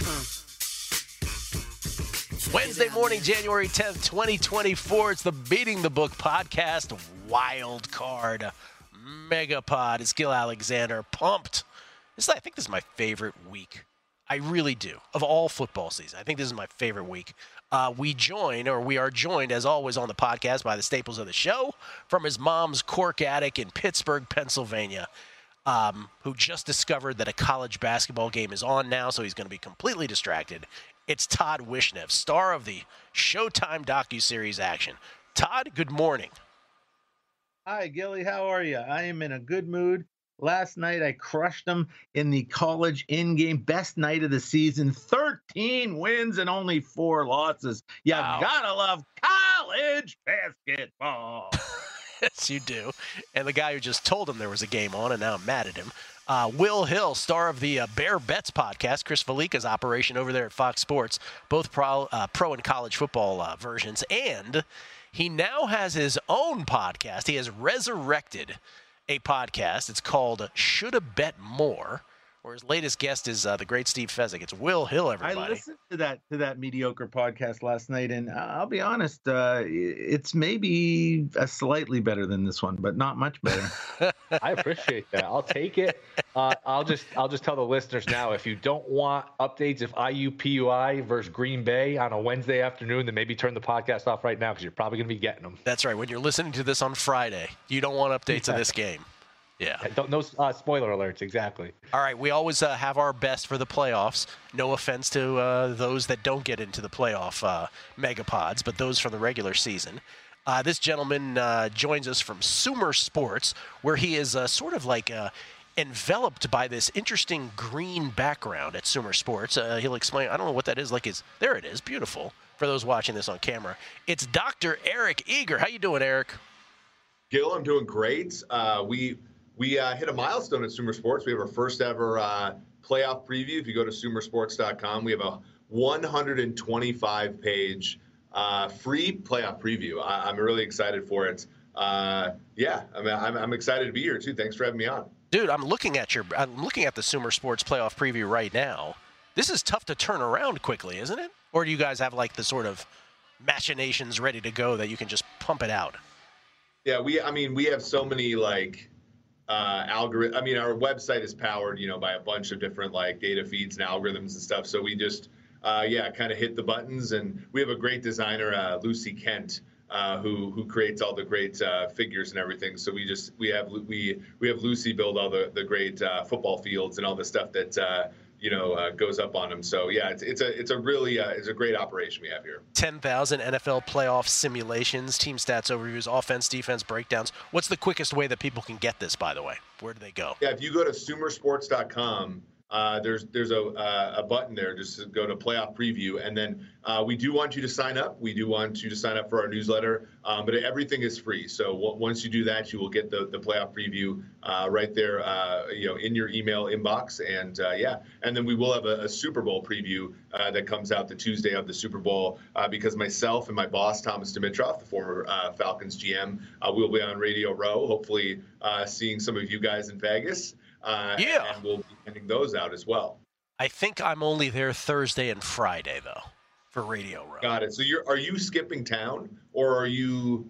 Wednesday morning, January 10th, 2024. It's the Beating the Book podcast. Wild card. Megapod. It's Gil Alexander. Pumped. I think this is my favorite week. I really do. Of all football season, I think this is my favorite week. We are joined, as always, on the podcast by the staples of the show from his mom's cork attic in Pittsburgh, Pennsylvania, who just discovered that a college basketball game is on now, so he's going to be completely distracted. It's Todd Wishnev, star of the Showtime docuseries Action. Todd, good morning. Hi, Gilly. How are you? I am in a good mood. Last night, I crushed them in the college in-game best night of the season. 13 wins and only 4 losses. You gotta love college basketball. Yes, you do. And the guy who just told him there was a game on, and now I'm mad at him. Will Hill, star of the Bear Bets podcast, Chris Felica's operation over there at Fox Sports, both pro and college football versions. And he now has his own podcast. He has resurrected a podcast. It's called Shoulda Bet More, where his latest guest is the great Steve Fezzik. It's Will Hill, everybody. I listened to that mediocre podcast last night, and I'll be honest, it's maybe slightly better than this one, but not much better. I appreciate that. I'll take it. I'll just tell the listeners now, if you don't want updates of IUPUI versus Green Bay on a Wednesday afternoon, then maybe turn the podcast off right now because you're probably going to be getting them. That's right. When you're listening to this on Friday, you don't want updates of this game. Yeah. No spoiler alerts, exactly. All right, we always have our best for the playoffs. No offense to those that don't get into the playoff megapods, but those from the regular season. This gentleman joins us from Sumer Sports, where he is sort of like enveloped by this interesting green background at Sumer Sports. He'll explain. I don't know what that is. There it is. Beautiful. For those watching this on camera, it's Dr. Eric Eager. How you doing, Eric? Gil, I'm doing great. We hit a milestone at Sumer Sports. We have our first ever playoff preview. If you go to sumersports.com, we have a 125-page free playoff preview. I'm really excited for it. I'm excited to be here too. Thanks for having me on. Dude, I'm looking at the Sumer Sports playoff preview right now. This is tough to turn around quickly, isn't it? Or do you guys have like the sort of machinations ready to go that you can just pump it out? Yeah, we have so many algorithm. Our website is powered, by a bunch of different data feeds and algorithms and stuff. So we just, kind of hit the buttons, and we have a great designer, Lucy Kent, who creates all the great figures and everything. So we have Lucy build all the great football fields and all the stuff that goes up on them. So yeah, it's a great operation we have here. 10,000 NFL playoff simulations, team stats overviews, offense, defense breakdowns. What's the quickest way that people can get this, by the way? Where do they go? Yeah, if you go to sumersports.com, there's a button there. Just go to playoff preview, and then we do want you to sign up. We do want you to sign up for our newsletter, but everything is free. So once you do that, you will get the playoff preview right there, in your email inbox, and and then we will have a Super Bowl preview that comes out the Tuesday of the Super Bowl because myself and my boss Thomas Dimitroff, the former Falcons GM, will be on Radio Row. Hopefully, seeing some of you guys in Vegas. And we'll be sending those out as well. I think I'm only there Thursday and Friday though, for Radio Row. Got it. So are you skipping town, or are you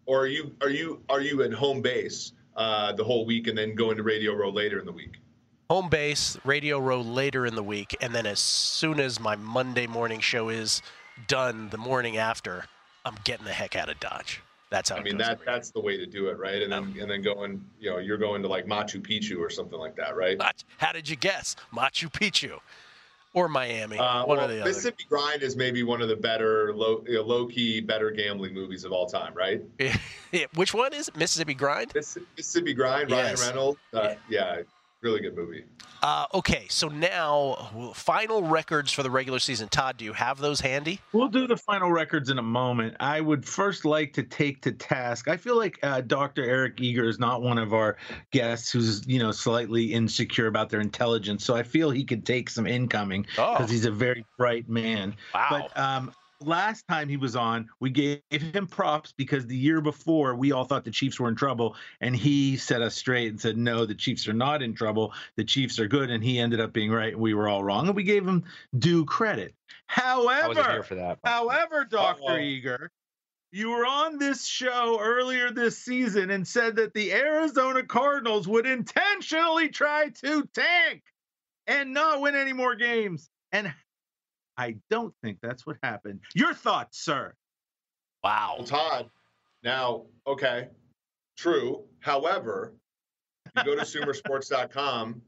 at home base the whole week and then going to Radio Row later in the week? Home base, Radio Row later in the week, and then as soon as my Monday morning show is done, the morning after, I'm getting the heck out of Dodge. That's how that's the way to do it, right? And then going, you're going to Machu Picchu or something like that, right? How did you guess? Machu Picchu or Miami? One or the other. Mississippi Grind is maybe one of the better low-key better gambling movies of all time, right? Yeah. Which one is it? Mississippi Grind? Mississippi Grind, yes. Ryan Reynolds. Yeah. Really good movie. Okay, so now final records for the regular season. Todd, do you have those handy? We'll do the final records in a moment. I would first like to take to task. I feel like Dr. Eric Eager is not one of our guests who's slightly insecure about their intelligence. So I feel he could take some incoming because he's a very bright man. Wow. But last time he was on, we gave him props because the year before we all thought the Chiefs were in trouble, and he set us straight and said, no, the Chiefs are not in trouble. The Chiefs are good, and he ended up being right, and we were all wrong, and we gave him due credit. I wasn't here for that. However, Dr. Eager, you were on this show earlier this season and said that the Arizona Cardinals would intentionally try to tank and not win any more games. And I don't think that's what happened. Your thoughts, sir? Wow. Well, Todd, now, okay, true. However, you go to sumersports.com.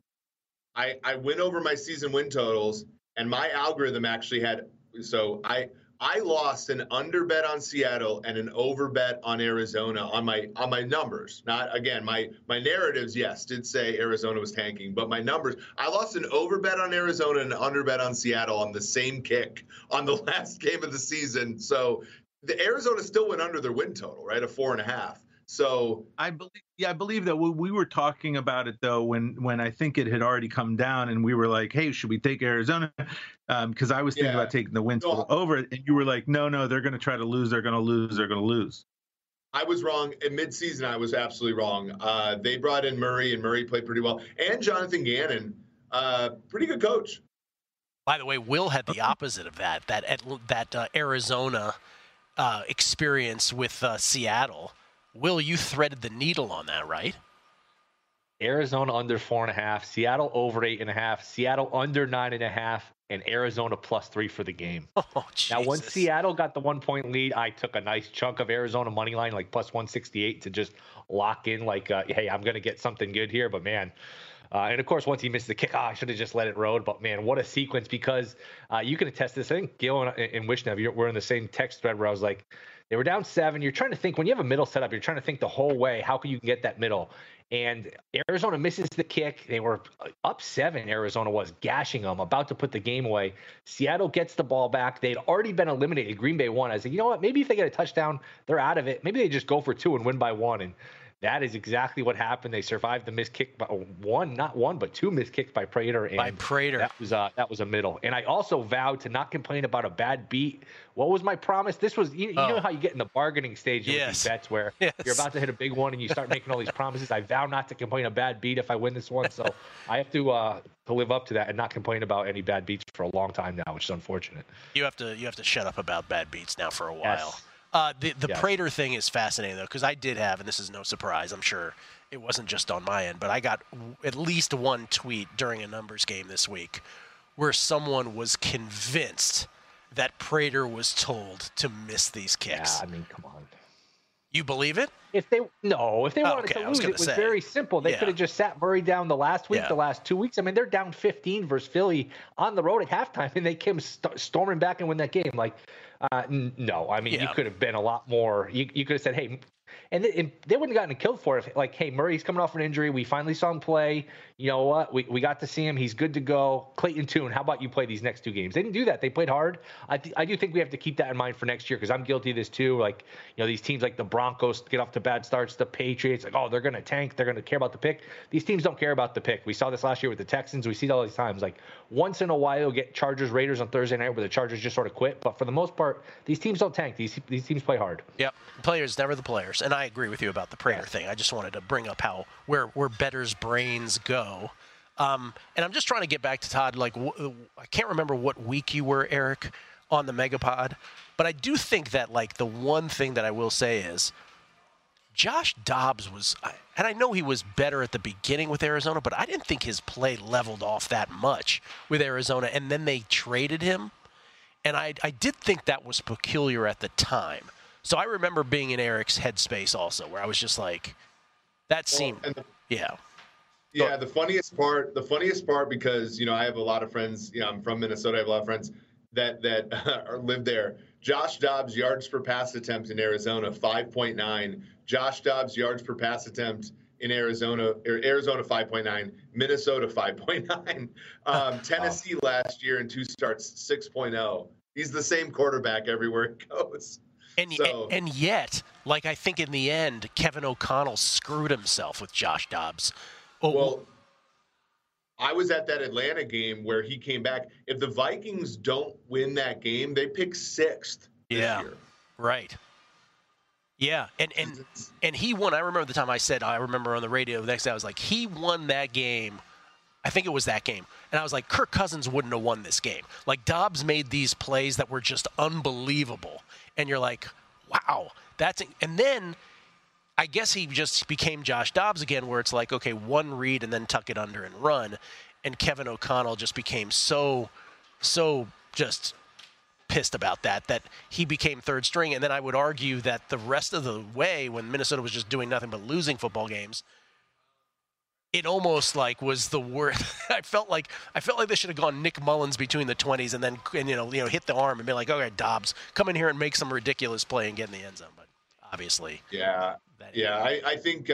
I went over my season win totals, and my algorithm actually had, so I lost an under bet on Seattle and an over bet on Arizona on my numbers. Not, again, my narratives, yes, did say Arizona was tanking, but my numbers, I lost an over bet on Arizona and an under bet on Seattle on the same kick on the last game of the season. So the Arizona still went under their win total, right? A 4.5. So I believe that we were talking about it though when I think it had already come down, and we were like, hey, should we take Arizona? Because I was thinking about taking the win total over it, and you were like, no, they're going to try to lose. They're going to lose. I was wrong. In midseason, I was absolutely wrong. They brought in Murray, and Murray played pretty well. And Jonathan Gannon, pretty good coach. By the way, Will had the opposite of that Arizona experience with Seattle. Will, you threaded the needle on that, right? Arizona under 4.5, Seattle over 8.5, Seattle under 9.5, and Arizona +3 for the game. Oh, Jesus. Now, once Seattle got the 1-point lead, I took a nice chunk of Arizona money line, like +168, to just lock in, like, hey, I'm going to get something good here. But man, and of course, once he missed the kick, I should have just let it road. But man, what a sequence! Because you can attest to this. I think Gil and Wishnev, we're in the same text thread where I was like, they were down 7. You're trying to think, when you have a middle setup, you're trying to think the whole way. How can you get that middle? And Arizona misses the kick. They were up 7. Arizona was gashing them, about to put the game away. Seattle gets the ball back. They'd already been eliminated. Green Bay won. I said, you know what? Maybe if they get a touchdown, they're out of it. Maybe they just go for 2 and win by 1. And that is exactly what happened. They survived the missed kick by not one, but 2 missed kicks by Prater. And by Prater. That was a middle. And I also vowed to not complain about a bad beat. What was my promise? This was, you know how you get in the bargaining stage with these bets where you're about to hit a big one and you start making all these promises. I vow not to complain a bad beat if I win this one. So I have to live up to that and not complain about any bad beats for a long time now, which is unfortunate. You have to shut up about bad beats now for a while. Yes. The Prater thing is fascinating, though, because I did have, and this is no surprise, I'm sure it wasn't just on my end, but I got at least one tweet during a numbers game this week where someone was convinced that Prater was told to miss these kicks. Yeah, I mean, come on. You believe it? If they wanted to lose, it was very simple. They could have just sat Murray down the last week, the last 2 weeks. I mean, they're down 15 versus Philly on the road at halftime, and they came storming back and win that game. Like, no, I mean, you could have been a lot more. You could have said, hey, and they wouldn't have gotten killed for it. Like, hey, Murray's coming off an injury. We finally saw him play. You know what? We got to see him. He's good to go. Clayton Tune, how about you play these next 2 games? They didn't do that. They played hard. I do think we have to keep that in mind for next year, because I'm guilty of this too. Like, you know, these teams like the Broncos get off to bad starts. The Patriots, like, oh, they're going to tank. They're going to care about the pick. These teams don't care about the pick. We saw this last year with the Texans. We see it all these times. Like, once in a while, you'll get Chargers, Raiders on Thursday night where the Chargers just sort of quit. But for the most part, these teams don't tank. These teams play hard. Yep. Players, never the players. And I agree with you about the Prater thing. I just wanted to bring up where bettors' brains go. And I'm just trying to get back to Todd. Like, I can't remember what week you were, Eric, on the Megapod, but I do think that, like, the one thing that I will say is Josh Dobbs was, and I know he was better at the beginning with Arizona, but I didn't think his play leveled off that much with Arizona. And then they traded him, and I did think that was peculiar at the time. So I remember being in Eric's headspace also, where I was just like, that seemed, Yeah, the funniest part, because, you know, I have a lot of friends, you know, I'm from Minnesota, I have a lot of friends that live there. Josh Dobbs yards per pass attempt in Arizona, 5.9. Josh Dobbs yards per pass attempt in Arizona 5.9, Minnesota 5.9. Tennessee last year in 2 starts, 6.0. He's the same quarterback everywhere it goes. And yet, like, I think in the end, Kevin O'Connell screwed himself with Josh Dobbs. Well, I was at that Atlanta game where he came back. If the Vikings don't win that game, they pick 6th this year. Right. Yeah, and he won. I remember the time I remember on the radio the next day, I was like, he won that game. I think it was that game. And I was like, Kirk Cousins wouldn't have won this game. Like, Dobbs made these plays that were just unbelievable. And you're like, wow. And then I guess he just became Josh Dobbs again, where it's like, okay, one read and then tuck it under and run. And Kevin O'Connell just became so just pissed about that he became third string. And then I would argue that the rest of the way, when Minnesota was just doing nothing but losing football games, it almost like was the worst. I felt like they should have gone Nick Mullins between the 20s and then hit the arm and be like, okay, Dobbs, come in here and make some ridiculous play and get in the end zone. But obviously, I think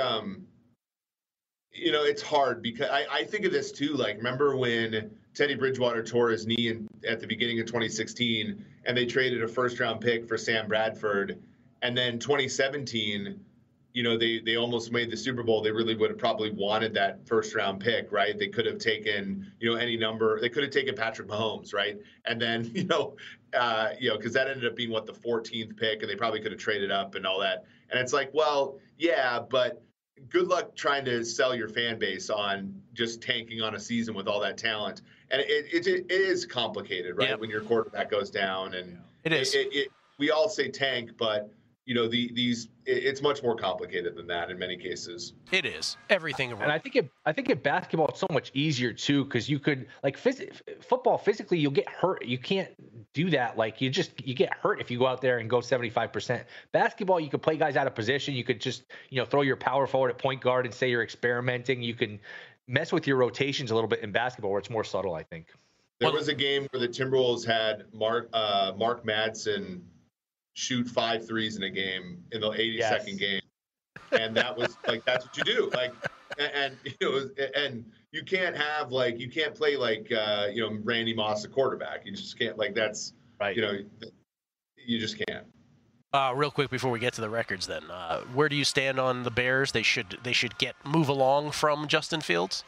it's hard because I think of this too. Like, remember when Teddy Bridgewater tore his knee at the beginning of 2016, and they traded a first-round pick for Sam Bradford, and then 2017. They almost made the Super Bowl. They really would have probably wanted that first round pick, right? They could have taken, any number. They could have taken Patrick Mahomes, right? And then, because that ended up being the 14th pick, and they probably could have traded up and all that. And it's like, well, yeah, but good luck trying to sell your fan base on just tanking on a season with all that talent. And it is complicated, right? Yep. When your quarterback goes down, and it is. We all say tank, but it's much more complicated than that in many cases. It is everything. And I think in basketball it's so much easier too, because you could football physically you'll get hurt. You can't do that. Like you get hurt if you go out there and go 75%. Basketball, you could play guys out of position. You could just throw your power forward at point guard and say you're experimenting. You can mess with your rotations a little bit in basketball where it's more subtle, I think. There was a game where the Timberwolves had Mark Madsen shoot 5 threes in a game in the 82nd game, and that was like, that's what you do. Like, and you can't have you can't play Randy Moss a quarterback. You just can't. Like, that's right. You just can't. Real quick before we get to the records, then, where do you stand on the Bears? They should move along from Justin Fields.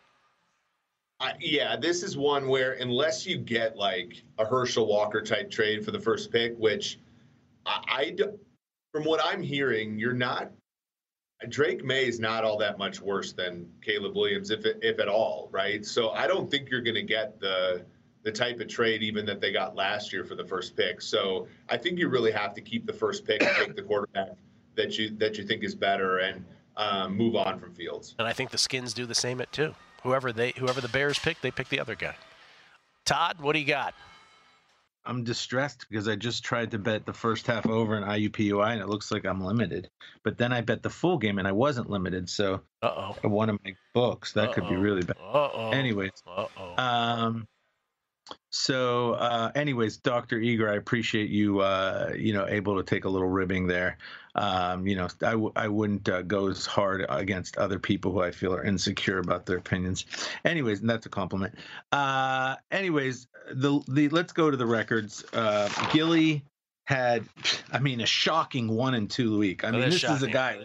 This is one where unless you get like a Herschel Walker type trade for the first pick, which from what I'm hearing, Drake May is not all that much worse than Caleb Williams, if at all, right? So I don't think you're going to get the type of trade even that they got last year for the first pick. So I think you really have to keep the first pick and take the quarterback that you think is better and move on from Fields. And I think the Skins do the same too. Whoever the Bears pick, they pick the other guy. Todd, what do you got? I'm distressed because I just tried to bet the first half over in IUPUI, and it looks like I'm limited. But then I bet the full game, and I wasn't limited. So one of my books, that could be really bad. Anyways. Anyways, Dr. Eager, I appreciate you, able to take a little ribbing there. I wouldn't go as hard against other people who I feel are insecure about their opinions. Anyways, and that's a compliment. Let's go to the records. Gilly had, a shocking 1-2 week. This is a guy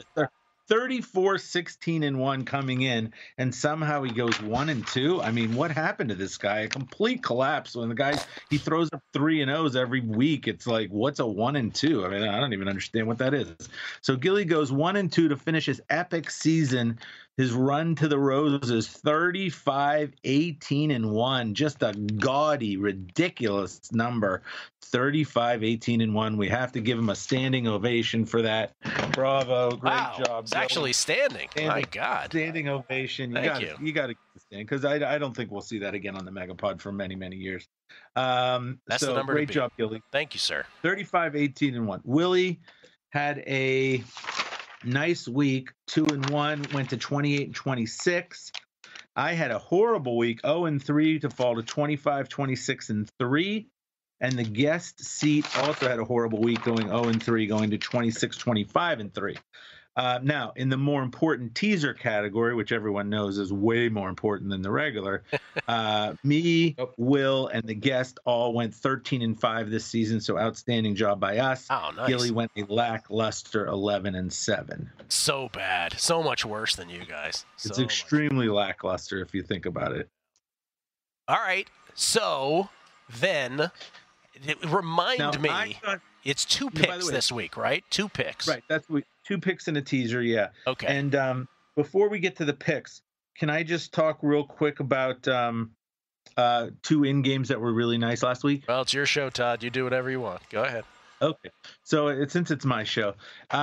34-16-1 coming in, and somehow he goes 1-2. What happened to this guy? A complete collapse when he throws up 3-0s every week. It's like, what's a 1-2? I don't even understand what that is. So Gilly goes 1-2 to finish his epic season. His run to the Roses, 35-18-1, just a gaudy, ridiculous number. 35-18-1. We have to give him a standing ovation for that. Bravo, great job. It's actually standing. My God, standing ovation. You got to stand, because I don't think we'll see that again on the Megapod for many, many years. That's the number. Great job, Gilly. Thank you, sir. 35-18-1. Willie had a nice week, 2-1, went to 28-26. I had a horrible week, 0-3 to fall to 25-26-3. And the guest seat also had a horrible week, going 0-3, going to 26-25-3. Now, in the more important teaser category, which everyone knows is way more important than the regular, me, Will, and the guest all went 13-5 this season, so outstanding job by us. Oh, nice. Gilly went a lackluster 11-7. So bad. So much worse than you guys. It's extremely lackluster if you think about it. All right. So then, remind me, it's two picks this week, right? 2 picks. Right. That's 2 picks and a teaser. Yeah. Okay. And before we get to the picks, can I just talk real quick about 2 in-games that were really nice last week? Well, it's your show, Todd. You do whatever you want. Go ahead. Okay. So since it's my show,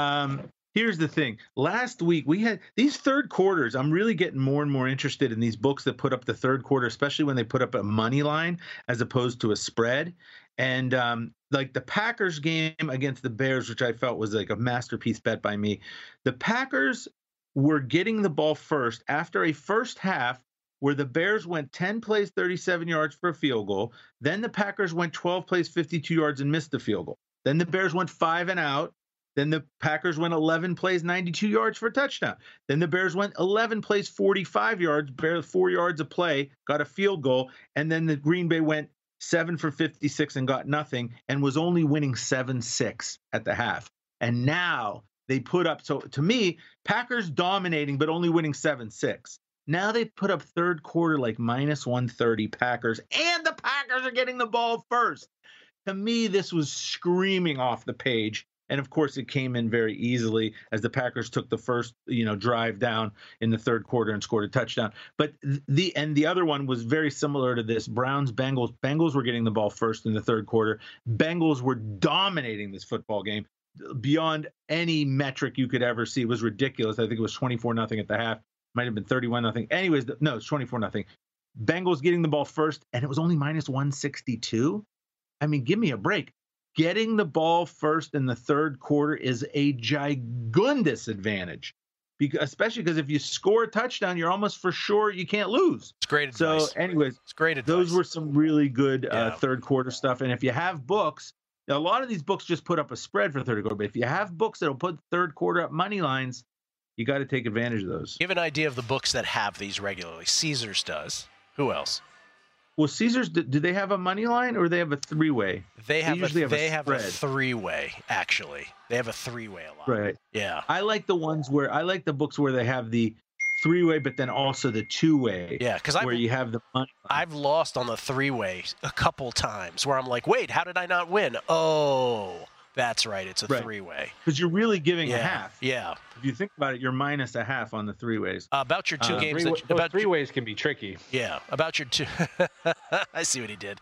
here's the thing. Last week we had these third quarters. I'm really getting more and more interested in these books that put up the third quarter, especially when they put up a money line as opposed to a spread. And like the Packers game against the Bears, which I felt was like a masterpiece bet by me. The Packers were getting the ball first after a first half where the Bears went 10 plays, 37 yards for a field goal. Then the Packers went 12 plays, 52 yards and missed the field goal. Then the Bears went 5 and out. Then the Packers went 11 plays, 92 yards for a touchdown. Then the Bears went 11 plays, 45 yards, barely 4 yards a play, got a field goal. And then the Green Bay went 7 for 56 and got nothing and was only winning 7-6 at the half. And now they put up, so to me, Packers dominating but only winning 7-6. Now they put up third quarter like minus 130 Packers, and the Packers are getting the ball first. To me, this was screaming off the page. And of course, it came in very easily as the Packers took the first, drive down in the third quarter and scored a touchdown. But the other one was very similar to this. Browns, Bengals. Bengals were getting the ball first in the third quarter. Bengals were dominating this football game beyond any metric you could ever see. It was ridiculous. I think it was 24-0 at the half. Might have been 31-0. Anyways, no, it's 24-0. Bengals getting the ball first, and it was only minus 162. I mean, give me a break. Getting the ball first in the third quarter is a gigundous advantage, especially because if you score a touchdown, you're almost for sure you can't lose. It's great advice. So anyways, it's great advice. Those were some really good third quarter stuff. And if you have books, a lot of these books just put up a spread for third quarter, but if you have books that'll put third quarter up money lines, you got to take advantage of those. Give an idea of the books that have these regularly. Caesars does. Who else? Well, Caesars, do they have a money line or they have a 3-way? They have a 3-way, actually. They have a 3-way a lot. Right. Yeah. I like the books where they have the 3-way, but then also the 2-way. Yeah, because you have the money line. I've lost on the 3-way a couple times where I'm like, wait, how did I not win? Oh, that's right. It's a 3-way. Because you're really giving a half. Yeah. If you think about it, you're minus a half on the 3-ways. About your 2 games. Those 3-ways can be tricky. Yeah. About your 2. I see what he did.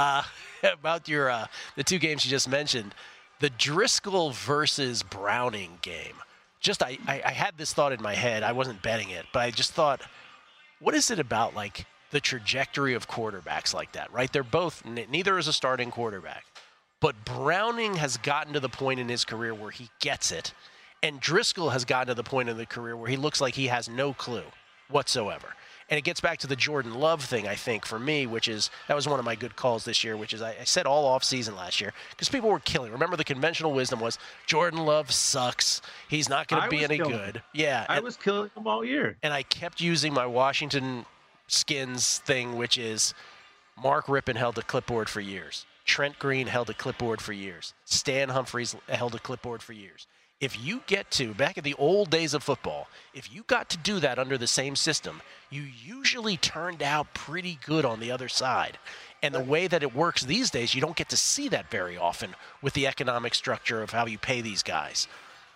About your the 2 games you just mentioned, the Driscoll versus Browning game. I had this thought in my head. I wasn't betting it, but I just thought, what is it about like the trajectory of quarterbacks like that, right? They're both, neither is a starting quarterback. But Browning has gotten to the point in his career where he gets it, and Driscoll has gotten to the point in the career where he looks like he has no clue whatsoever. And it gets back to the Jordan Love thing, I think, for me, which is, that was one of my good calls this year, which is I said all off season last year, because people were killing. Remember, the conventional wisdom was Jordan Love sucks. He's not going to be any good. Yeah. I was killing him all year. And I kept using my Washington Skins thing, which is Mark Rippon held a clipboard for years. Trent Green held a clipboard for years. Stan Humphries held a clipboard for years. If you get to, back in the old days of football, if you got to do that under the same system, you usually turned out pretty good on the other side. And the way that it works these days, you don't get to see that very often with the economic structure of how you pay these guys.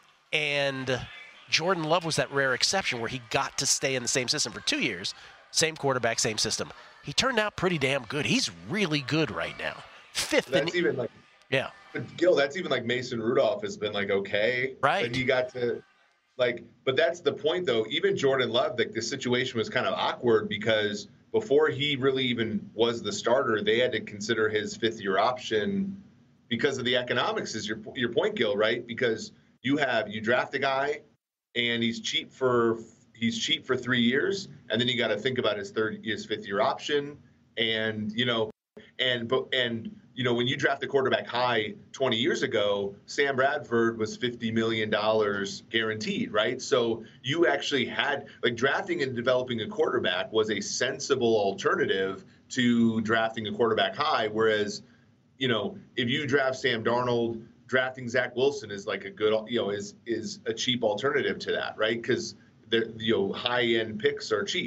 And Jordan Love was that rare exception where he got to stay in the same system for 2 years, same quarterback, same system. He turned out pretty damn good. He's really good right now. Fifth. That's even like, yeah. But Gil, that's even like Mason Rudolph has been like, okay. Right. But he got to like, but that's the point though. Even Jordan Love, like the situation was kind of awkward because before he really even was the starter, they had to consider his 5th-year option because of the economics is your point, Gil, right? Because you draft a guy and he's cheap for 3 years. And then you got to think about his 5th-year option. And, when you draft a quarterback high 20 years ago, Sam Bradford was $50 million guaranteed, right? So you actually had, like, drafting and developing a quarterback was a sensible alternative to drafting a quarterback high. Whereas, if you draft Sam Darnold, drafting Zach Wilson is like a good, is a cheap alternative to that, right? Because the high-end picks are cheap.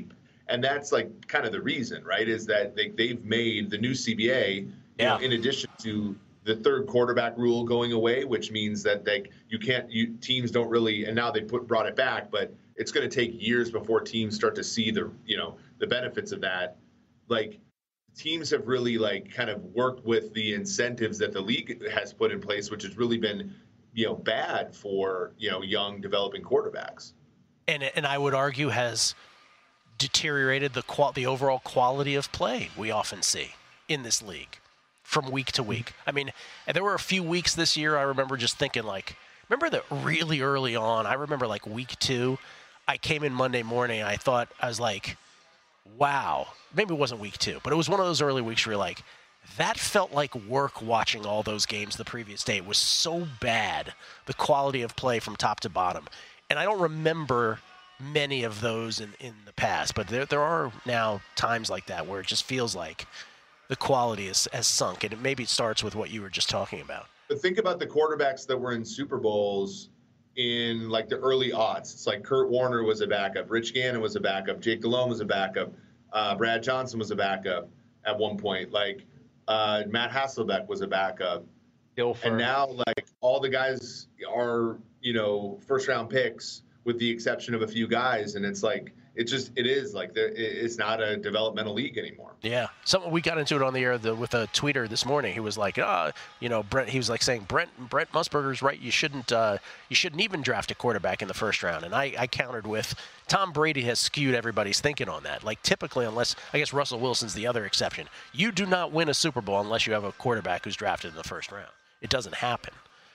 And that's like kind of the reason, right? Is that they've made the new CBA, you know, in addition to the third quarterback rule going away, which means that teams don't really, and now they brought it back, but it's going to take years before teams start to see the benefits of that. Like, teams have really like kind of worked with the incentives that the league has put in place, which has really been, bad for, young developing quarterbacks. And I would argue has deteriorated the overall quality of play we often see in this league from week to week. I mean, and there were a few weeks this year I remember just thinking remember that really early on, I remember like week 2, I came in Monday morning and I was like, wow, maybe it wasn't week 2, but it was one of those early weeks where you're like, that felt like work watching all those games the previous day. It was so bad, the quality of play from top to bottom. And I don't remember many of those in the past, but there are now times like that where it just feels like the quality has sunk, and maybe it starts with what you were just talking about. But think about the quarterbacks that were in Super Bowls in like the early aughts. It's like Kurt Warner was a backup, Rich Gannon was a backup, Jake Delhomme was a backup, Brad Johnson was a backup at one point, like Matt Hasselbeck was a backup. Ilfer. And now like all the guys are, first round picks with the exception of a few guys, and it's like it's not a developmental league anymore. Yeah, we got into it on the air with a tweeter this morning. He was like, Brent. He was like saying Brent Musburger's right. You shouldn't even draft a quarterback in the first round. And I countered with Tom Brady has skewed everybody's thinking on that. Like typically, unless I guess Russell Wilson's the other exception, you do not win a Super Bowl unless you have a quarterback who's drafted in the first round. It doesn't happen.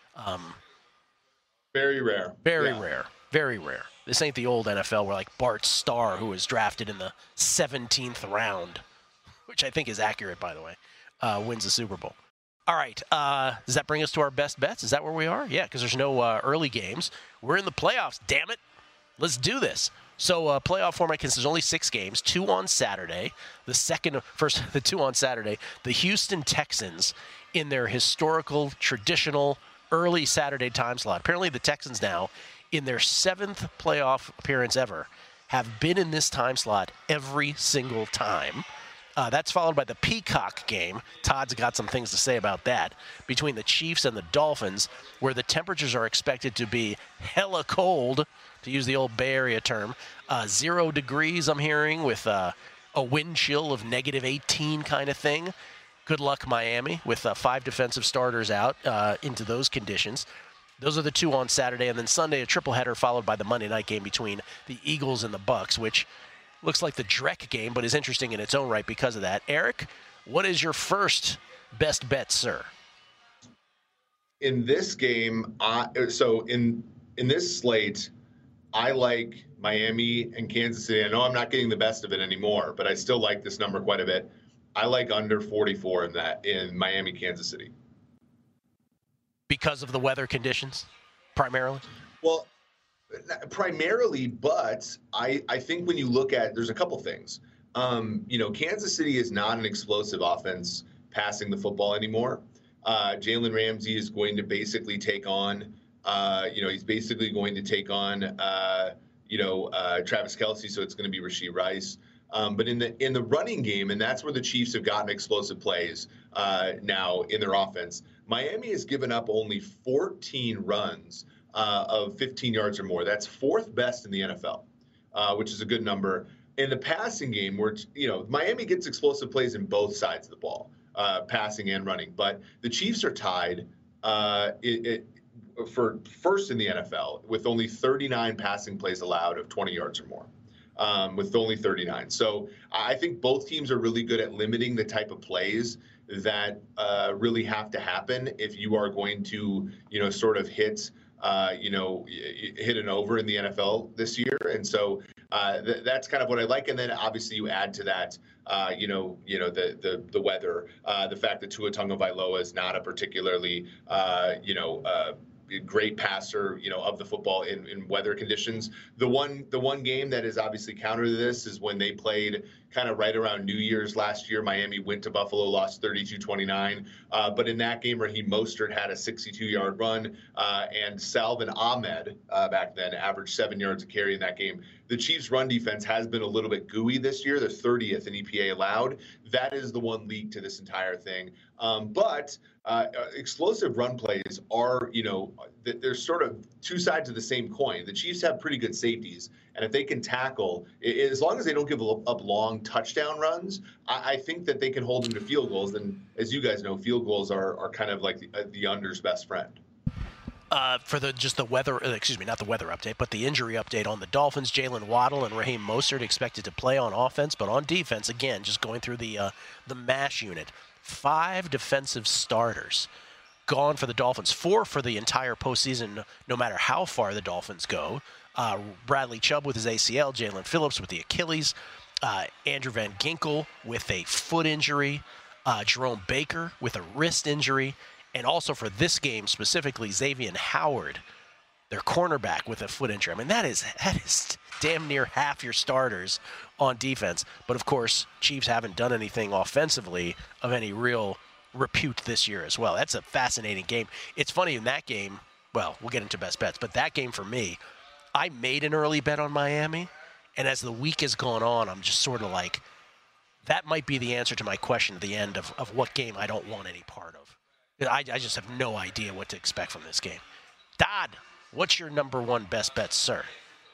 Very rare. Very rare. This ain't the old NFL where like Bart Starr, who was drafted in the 17th round, which I think is accurate, by the way, wins the Super Bowl. All right. Does that bring us to our best bets? Is that where we are? Yeah, because there's no early games. We're in the playoffs, damn it. Let's do this. So playoff format consists only 6 games, 2 on Saturday. The 2 on Saturday, the Houston Texans in their historical, traditional, early Saturday time slot. Apparently the Texans now, in their 7th playoff appearance ever, have been in this time slot every single time. That's followed by the Peacock game. Todd's got some things to say about that. Between the Chiefs and the Dolphins, where the temperatures are expected to be hella cold, to use the old Bay Area term. 0 degrees, I'm hearing, with a wind chill of -18 kind of thing. Good luck, Miami, with 5 defensive starters out into those conditions. Those are the 2 on Saturday, and then Sunday a tripleheader followed by the Monday night game between the Eagles and the Bucs, which looks like the Drek game, but is interesting in its own right because of that. Eric, what is your first best bet, sir? In this game, in this slate, I like Miami and Kansas City. I know I'm not getting the best of it anymore, but I still like this number quite a bit. I like under 44 in Miami, Kansas City. Because of the weather conditions, primarily? Well, primarily, but I think when you look at, there's a couple things. Kansas City is not an explosive offense passing the football anymore. Jalen Ramsey is going to basically take on, Travis Kelce, so it's going to be Rashee Rice. But in the running game, and that's where the Chiefs have gotten explosive plays now in their offense, Miami has given up only 14 runs of 15 yards or more. That's 4th best in the NFL, which is a good number. In the passing game, where Miami gets explosive plays in both sides of the ball, passing and running, but the Chiefs are tied for first in the NFL with only 39 passing plays allowed of 20 yards or more. With only 39. So I think both teams are really good at limiting the type of plays that really have to happen if you are going to, sort of hit an over in the NFL this year. And so that's kind of what I like. And then obviously you add to that, the weather, the fact that Tua Tagovailoa is not a particularly, great passer, of the football in weather conditions. The one game that is obviously counter to this is when they played, kind of right around New Year's last year. Miami went to Buffalo, lost 32-29. But in that game, Raheem Mostert had a 62-yard run, and Salvin Ahmed back then averaged 7 yards a carry in that game. The Chiefs' run defense has been a little bit gooey this year. They're 30th in EPA allowed. That is the one leak to this entire thing. But explosive run plays are, there's sort of two sides of the same coin. The Chiefs have pretty good safeties, and if they can tackle, as long as they don't give up long touchdown runs, I think that they can hold them to field goals. And as you guys know, field goals are kind of like the under's best friend. For the weather, not the weather update, but the injury update on the Dolphins, Jalen Waddle and Raheem Mostert expected to play on offense, but on defense, again, just going through the MASH unit, 5 defensive starters gone for the Dolphins, 4 for the entire postseason, no matter how far the Dolphins go. Bradley Chubb with his ACL, Jalen Phillips with the Achilles, Andrew Van Ginkel with a foot injury, Jerome Baker with a wrist injury, and also for this game specifically, Xavier Howard, their cornerback, with a foot injury. I mean, that is damn near half your starters on defense. But, of course, Chiefs haven't done anything offensively of any real repute this year as well. That's a fascinating game. It's funny, in that game, well, we'll get into best bets, but that game for me, I made an early bet on Miami, and as the week has gone on, I'm just sort of like, that might be the answer to my question at the end of what game I don't want any part of. I just have no idea what to expect from this game. Dodd, what's your number one best bet, sir?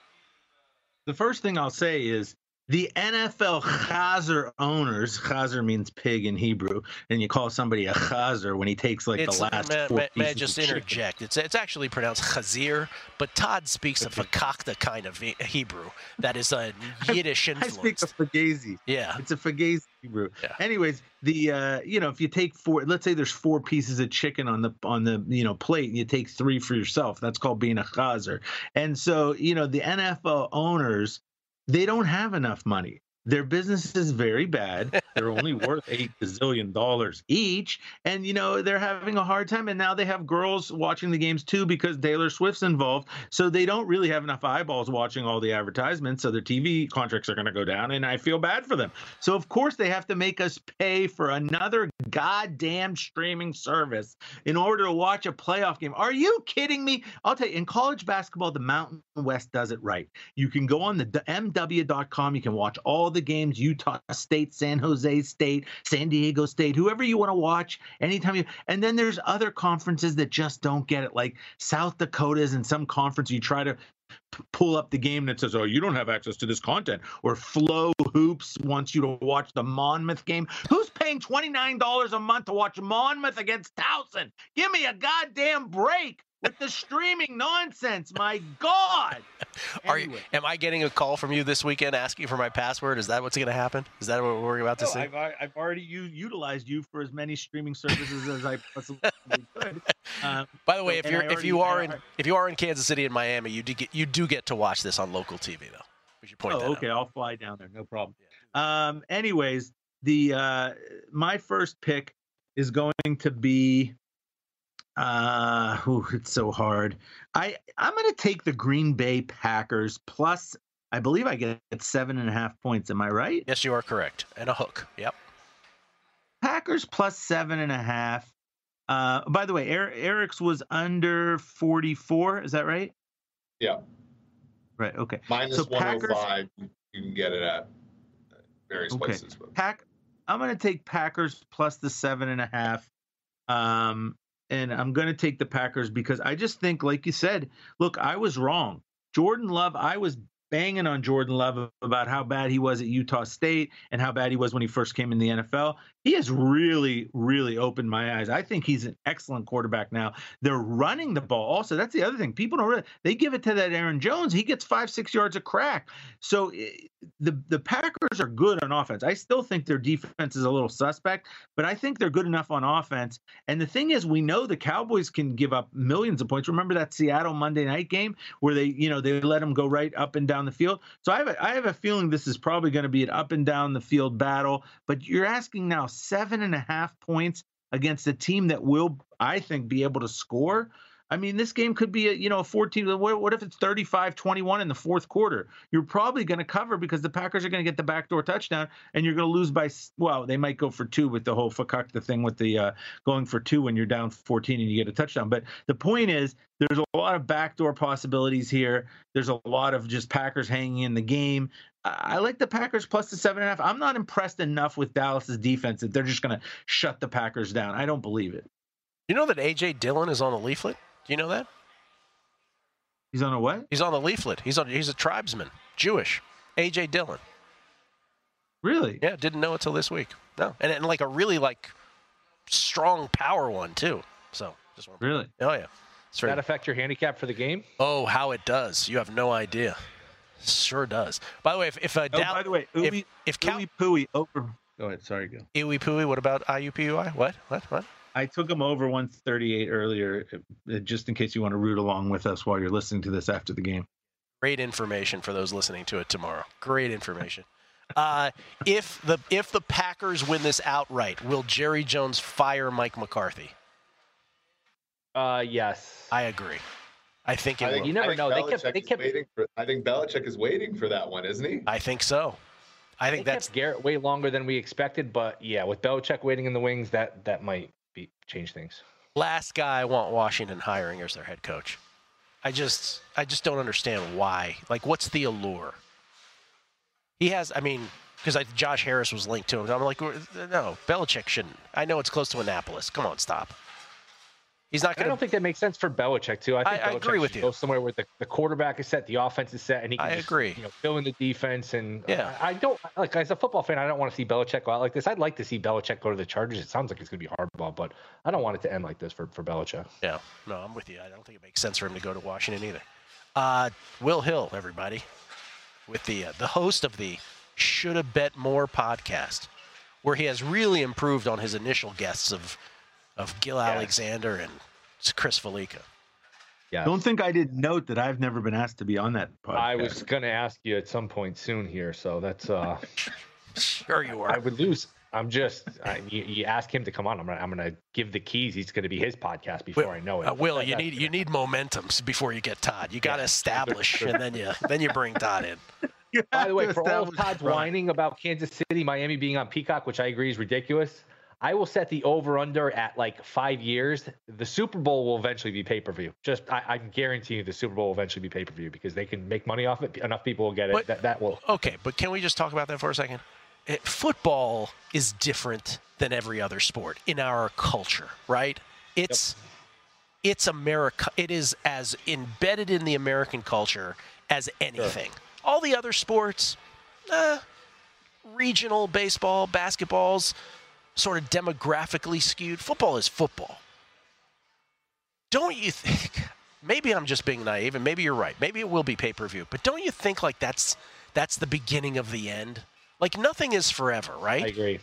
The first thing I'll say is the NFL chazer owners, chazer means pig in Hebrew, and you call somebody a chazer when he takes the last 4 pieces. May I just interject? It's actually pronounced chazir, but Todd speaks a fakakta kind of Hebrew. That is a Yiddish influence. I speak a Fugazi. Yeah. It's a Fugazi Hebrew. Yeah. Anyways, if you take 4, let's say there's 4 pieces of chicken on the plate, and you take 3 for yourself, that's called being a chazer. And so, the NFL owners, they don't have enough money. Their business is very bad. They're only worth $8 gazillion each. And, they're having a hard time. And now they have girls watching the games, too, because Taylor Swift's involved. So they don't really have enough eyeballs watching all the advertisements. So their TV contracts are going to go down. And I feel bad for them. So, of course, they have to make us pay for another goddamn streaming service in order to watch a playoff game. Are you kidding me? I'll tell you, in college basketball, the Mountain West does it right. You can go on the MW.com. You can watch all the games, Utah State, San Jose State, San Diego State, whoever you want to watch anytime and then there's other conferences that just don't get it, like South Dakota's in some conference. You try to pull up the game that says, oh, you don't have access to this content, or Flow Hoops wants you to watch the Monmouth game. Who's paying $29 a month to watch Monmouth against Towson? Give me a goddamn break with the streaming nonsense. My God. Anyway. Am I getting a call from you this weekend asking for my password? Is that what's going to happen? Is that what we're about to see? I've already utilized you for as many streaming services as I possibly could. By the way, if you are in Kansas City and Miami, you do get to watch this on local TV, though. We should point that out. Okay, I'll fly down there, no problem. Anyways, my first pick is going to be. It's so hard. I'm going to take the Green Bay Packers plus, I believe I get 7.5 points. Am I right? Yes, you are correct. And a hook. Yep. Packers plus 7.5. By the way, Eric's was under 44. Is that right? Yeah. Right. Okay. Minus so 105. Packers, you can get it at various places. I'm going to take Packers plus the 7.5. And I'm going to take the Packers because I just think, like you said, look, I was wrong. Jordan Love, I was banging on Jordan Love about how bad he was at Utah State and how bad he was when he first came in the NFL. He has really, really opened my eyes. I think he's an excellent quarterback now. They're running the ball. Also, that's the other thing. People don't really, they give it to that Aaron Jones. He gets 5-6 yards of crack. So the Packers are good on offense. I still think their defense is a little suspect, but I think they're good enough on offense. And the thing is, we know the Cowboys can give up millions of points. Remember that Seattle Monday night game where they let them go right up and down the field. So I have a feeling this is probably going to be an up and down the field battle. But you're asking now 7.5 points against a team that will, I think, be able to score. I mean, this game could be a 14. What if it's 35-21 in the fourth quarter? You're probably going to cover because the Packers are going to get the backdoor touchdown, and you're going to lose by, well, they might go for 2 with the whole fakakta thing with the going for 2 when you're down 14 and you get a touchdown. But the point is, there's a lot of backdoor possibilities here. There's a lot of just Packers hanging in the game. I like the Packers plus the 7.5. I'm not impressed enough with Dallas's defense that they're just going to shut the Packers down. I don't believe it. You know that A.J. Dillon is on the leaflet? Do you know that? He's on a what? He's on the leaflet. He's a tribesman, Jewish. A.J. Dillon. Really? Yeah, didn't know it till this week. No, and like a really strong power one too. So just one. Really? Oh yeah. Does that affect your handicap for the game? Oh, how it does! You have no idea. Sure does. By the way, if by the way, Uwe Pooey over. Go ahead. Sorry, go. Uwe Pooey. What about IUPUI? What? I took him over 138 earlier, just in case you want to root along with us while you're listening to this after the game. Great information for those listening to it tomorrow. Great information. If the Packers win this outright, will Jerry Jones fire Mike McCarthy? Yes. I agree. I think it will. You never know. They kept waiting for. I think Belichick is waiting for that one, isn't he? I think so. I think that's Garrett way longer than we expected, but yeah, with Belichick waiting in the wings, that might change things. Last guy I want Washington hiring as their head coach. I just don't understand why. Like, what's the allure? He has, because Josh Harris was linked to him. I'm like, no, Belichick shouldn't. I know it's close to Annapolis. Come on, stop. He's not going to. I don't think that makes sense for Belichick too. I think Belichick agree with you. Go somewhere where the quarterback is set, the offense is set, and he can agree. Fill in the defense. And yeah, I don't like as a football fan. I don't want to see Belichick go out like this. I'd like to see Belichick go to the Chargers. It sounds like it's going to be hardball, but I don't want it to end like this for Belichick. Yeah, no, I'm with you. I don't think it makes sense for him to go to Washington either. Will Hill, everybody, with the host of the Shoulda Bet More podcast, where he has really improved on his initial guests of Gil Alexander and Chris Felica. Yeah. Don't think I didn't note that I've never been asked to be on that podcast. I was going to ask you at some point soon here, so that's sure you are. I would lose. I'm just you ask him to come on. I'm gonna give the keys. He's going to be his podcast before I know it. Will, you need momentum before you get Todd. You got to establish, and then you bring Todd in. By the way, for all of Todd's whining about Kansas City, Miami being on Peacock, which I agree is ridiculous, I will set the over/under at 5 years. The Super Bowl will eventually be pay-per-view. I'm guaranteeing you the Super Bowl will eventually be pay-per-view because they can make money off it. Enough people will get it. That will. Okay, but can we just talk about that for a second? Football is different than every other sport in our culture, right? It's America. It is as embedded in the American culture as anything. Sure. All the other sports, regional baseball, basketball's sort of demographically skewed. Football is football. Don't you think, maybe I'm just being naive, and maybe you're right. Maybe it will be pay-per-view, but don't you think that's the beginning of the end? Nothing is forever, right? I agree.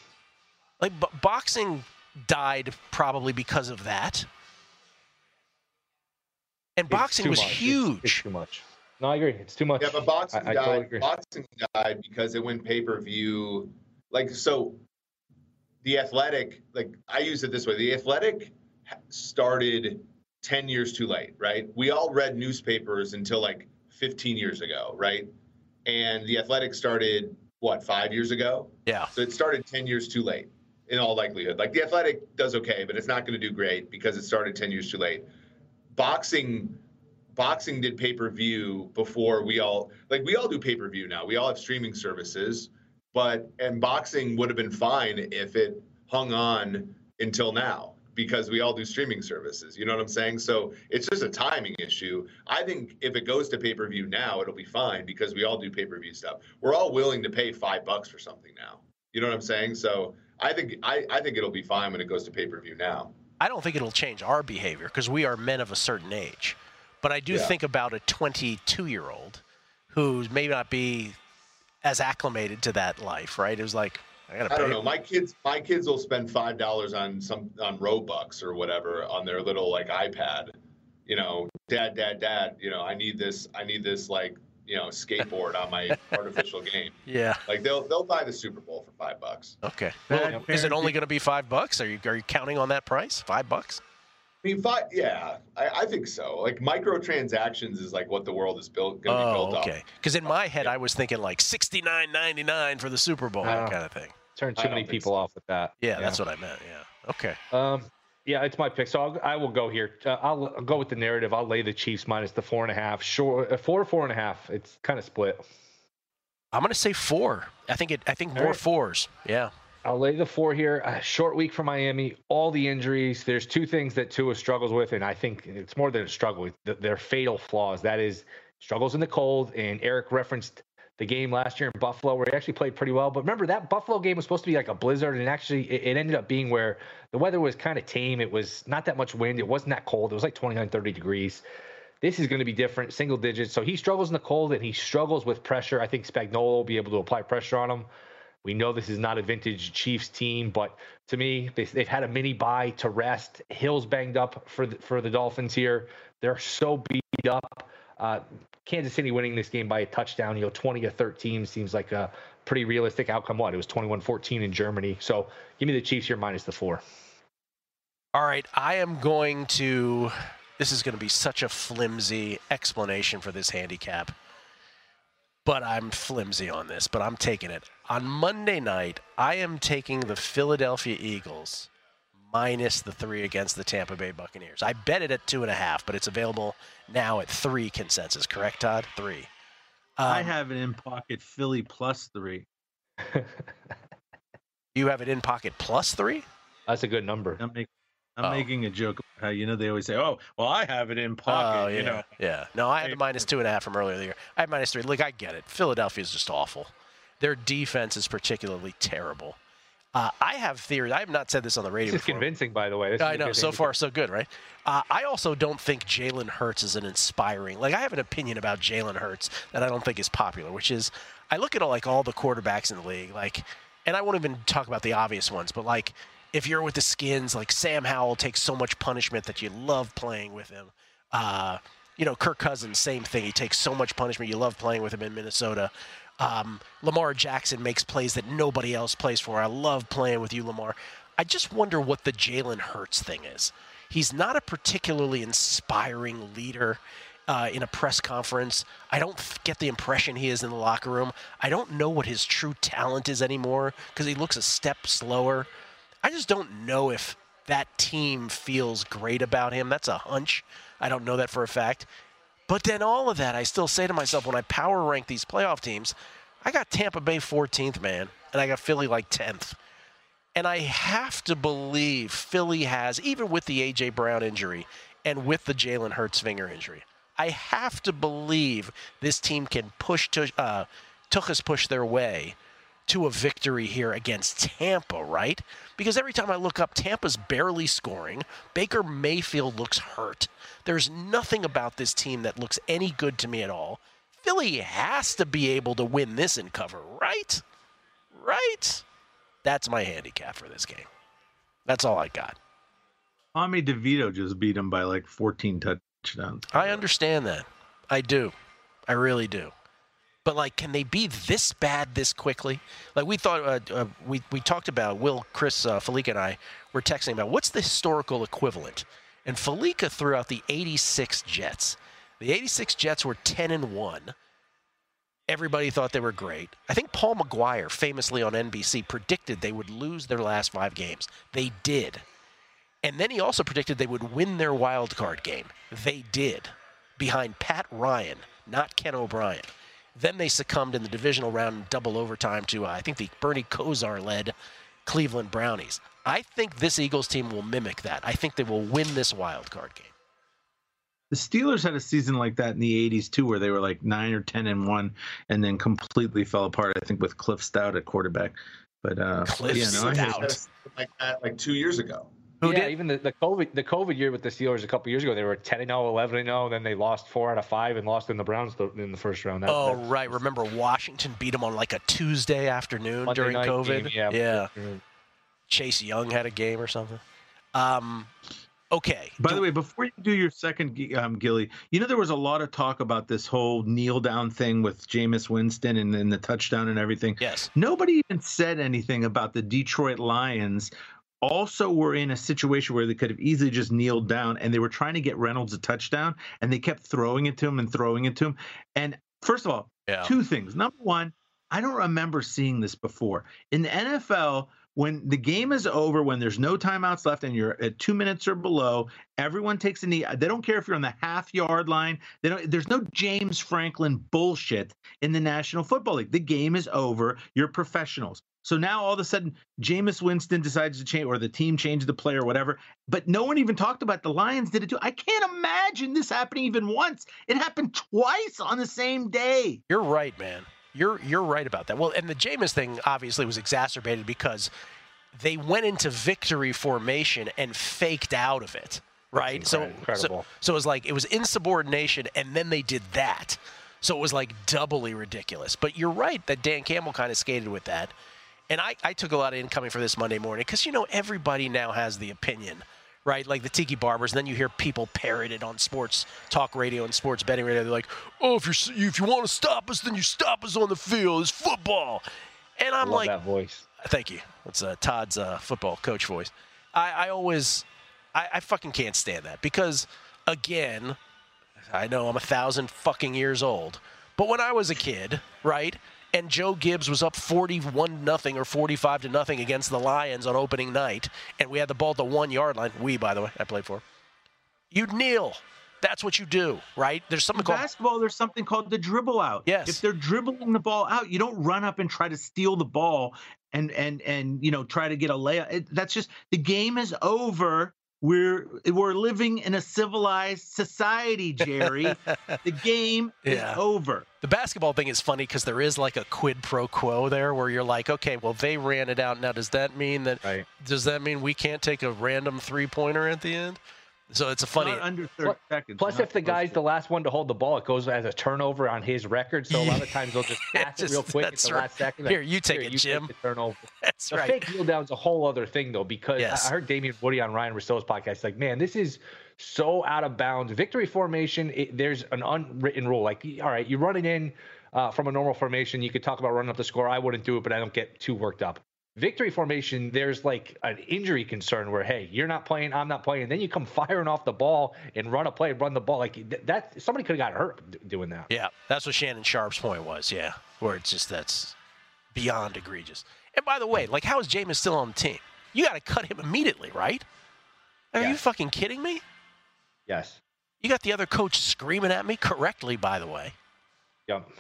Boxing died probably because of that. And boxing was huge. It's too much. No, I agree. It's too much. Yeah, but boxing died. Totally agree. Boxing died because it went pay-per-view. So the Athletic, I use it this way. The Athletic started 10 years too late, right? We all read newspapers until 15 years ago, right? And the Athletic started, 5 years ago? Yeah. So it started 10 years too late, in all likelihood. The Athletic does okay, but it's not going to do great because it started 10 years too late. Boxing did pay-per-view before we all do pay-per-view now. We all have streaming services, and boxing would have been fine if it hung on until now because we all do streaming services. You know what I'm saying? So it's just a timing issue. I think if it goes to pay-per-view now, it'll be fine because we all do pay-per-view stuff. We're all willing to pay $5 for something now. You know what I'm saying? So I think it'll be fine when it goes to pay-per-view now. I don't think it'll change our behavior because we are men of a certain age. But I do think about a 22-year-old who may not be as acclimated to that life, right? It was I gotta pay. I don't know. My kids will spend $5 on Robux or whatever on their little iPad. Dad. I need this skateboard on my artificial game. Yeah. They'll buy the Super Bowl for $5. Okay. Well, is it only going to be $5? Are you counting on that price? $5? mean, I think so. Like microtransactions is like what the world is going to be built off. Okay. Because in my head, I was thinking like $69.99 for the Super Bowl, that kind of thing. Turn too many people off with that. Yeah, that's what I meant. Yeah. Okay. Yeah, it's my pick. So I will go here. I'll go with the narrative. I'll lay the Chiefs minus the 4.5. Sure, 4.5. It's kind of split. I'm going to say 4. I think more 4s. Yeah. I'll lay the 4 here. A short week for Miami. All the injuries. There's 2 things that Tua struggles with, and I think it's more than a struggle. They're fatal flaws. That is struggles in the cold. And Eric referenced the game last year in Buffalo where he actually played pretty well. But remember, that Buffalo game was supposed to be like a blizzard, and actually it ended up being where the weather was kind of tame. It was not that much wind. It wasn't that cold. It was like 29, 30 degrees. This is going to be different, single digits. So he struggles in the cold, and he struggles with pressure. I think Spagnuolo will be able to apply pressure on him. We know this is not a vintage Chiefs team, but to me, they've had a mini bye to rest. Hill's banged up for the Dolphins here. They're so beat up. Kansas City winning this game by a touchdown, 20-13 seems like a pretty realistic outcome. It was 21-14 in Germany. So give me the Chiefs here minus the 4. All right, I am going to – this is going to be such a flimsy explanation for this handicap. But I'm flimsy on this, but I'm taking it. On Monday night, I am taking the Philadelphia Eagles minus the 3 against the Tampa Bay Buccaneers. I bet it at 2.5, but it's available now at 3 consensus. Correct, Todd? 3. I have it in pocket Philly plus 3. You have it in pocket plus 3? That's a good number. I'm making a joke about how, they always say, oh, well, I have it in pocket, Yeah. No, I had the minus 2.5 from earlier in the year. I have minus 3. Look, I get it. Philadelphia is just awful. Their defense is particularly terrible. I have theories. I have not said this on the radio This is before. convincing, by the way. I know. So far, so good, right? I also don't think Jalen Hurts is an inspiring. I have an opinion about Jalen Hurts that I don't think is popular, which is I look at all the quarterbacks in the league, and I won't even talk about the obvious ones, but if you're with the Skins, Sam Howell takes so much punishment that you love playing with him. Kirk Cousins, same thing. He takes so much punishment. You love playing with him in Minnesota. Lamar Jackson makes plays that nobody else plays for. I love playing with you, Lamar. I just wonder what the Jalen Hurts thing is. He's not a particularly inspiring leader in a press conference. I don't get the impression he is in the locker room. I don't know what his true talent is anymore because he looks a step slower. I just don't know if that team feels great about him. That's a hunch. I don't know that for a fact. But then all of that, I still say to myself, when I power rank these playoff teams, I got Tampa Bay 14th, man, and I got Philly 10th. And I have to believe Philly has, even with the A.J. Brown injury and with the Jalen Hurts finger injury, I have to believe this team can push their way to a victory here against Tampa, right? Because every time I look up, Tampa's barely scoring. Baker Mayfield looks hurt. There's nothing about this team that looks any good to me at all. Philly has to be able to win this and cover, right? Right? That's my handicap for this game. That's all I got. Tommy DeVito just beat him by 14 touchdowns. I understand that. I do. I really do. But can they be this bad this quickly? We thought we talked about Chris Felica and I were texting about what's the historical equivalent, and Felica threw out the '86 Jets. The '86 Jets were 10-1. Everybody thought they were great. I think Paul McGuire, famously on NBC, predicted they would lose their last 5 games. They did, and then he also predicted they would win their wild card game. They did, behind Pat Ryan, not Ken O'Brien. Then they succumbed in the divisional round in double overtime to, I think, the Bernie Kosar-led Cleveland Brownies. I think this Eagles team will mimic that. I think they will win this wild card game. The Steelers had a season like that in the 80s, too, where they were 9 or 10-1 and then completely fell apart, I think, with Cliff Stout at quarterback. But Cliff Stout. Like that 2 years ago. Even the COVID year with the Steelers a couple years ago, they were 10-0, 11-0, then they lost 4 out of 5 and lost in the Browns in the first round. Right. Remember Washington beat them on a Tuesday afternoon Monday during COVID? Game, yeah. Chase Young had a game or something. Okay. By the way, before you do your second, Gilly, there was a lot of talk about this whole kneel down thing with Jameis Winston and then the touchdown and everything. Yes. Nobody even said anything about the Detroit Lions also were in a situation where they could have easily just kneeled down, and they were trying to get Reynolds a touchdown, and they kept throwing it to him and throwing it to him. And first of all, two things. Number one, I don't remember seeing this before. In the NFL, when the game is over, when there's no timeouts left and you're at 2 minutes or below, everyone takes a knee. They don't care if you're on the half-yard line. There's no James Franklin bullshit in the National Football League. The game is over. You're professionals. So now all of a sudden, Jameis Winston decides to change, or the team changed the play or whatever. But no one even talked about the Lions did it too. I can't imagine this happening even once. It happened twice on the same day. You're right, man. You're right about that. Well, and the Jameis thing obviously was exacerbated because they went into victory formation and faked out of it, right? Incredible. So it was like it was insubordination, and then they did that. So it was like doubly ridiculous. But you're right that Dan Campbell kind of skated with that. And I took a lot of incoming for this Monday morning because, everybody now has the opinion, right? Like the Tiki Barbers, and then you hear people parrot it on sports talk radio and sports betting radio. They're like, oh, if you want to stop us, then you stop us on the field. It's football. And I'm like, that voice. Thank you. It's Todd's football coach voice. I fucking can't stand that because, again, I know I'm 1,000 fucking years old, but when I was a kid, right, and Joe Gibbs was up 41-0 or 45-0 against the Lions on opening night, and we had the ball at the 1 yard line. By the way, I played for. You'd kneel. That's what you do, right? There's something called basketball. There's something called the dribble out. Yes. If they're dribbling the ball out, you don't run up and try to steal the ball and try to get a layup. That's just the game is over. We're living in a civilized society, Jerry. The game is over. The basketball thing is funny because there is like a quid pro quo there where you're like, okay, well, they ran it out. Now, does that mean we can't take a random three-pointer at the end? So it's a funny. Not under 30 seconds. Plus, if the guy's the last one to hold the ball, it goes as a turnover on his record. So a lot of times they'll just pass it real quick at the last second. Here, you take it, Jim. Take the turnover. That's right. Fake kneel down's a whole other thing, though, because I heard Damian Woody on Ryan Russillo's podcast. Like, man, this is so out of bounds. Victory formation, there's an unwritten rule. Like, all right, you run it in from a normal formation. You could talk about running up the score. I wouldn't do it, but I don't get too worked up. Victory formation, there's like an injury concern where, hey, you're not playing, I'm not playing. And then you come firing off the ball and run the ball. Like that, somebody could have got hurt doing that. Yeah, that's what Shannon Sharp's point was, where it's just that's beyond egregious. And by the way, like, how is Jameis still on the team? You got to cut him immediately, right? Are you fucking kidding me? Yes. You got the other coach screaming at me correctly, by the way. Yep.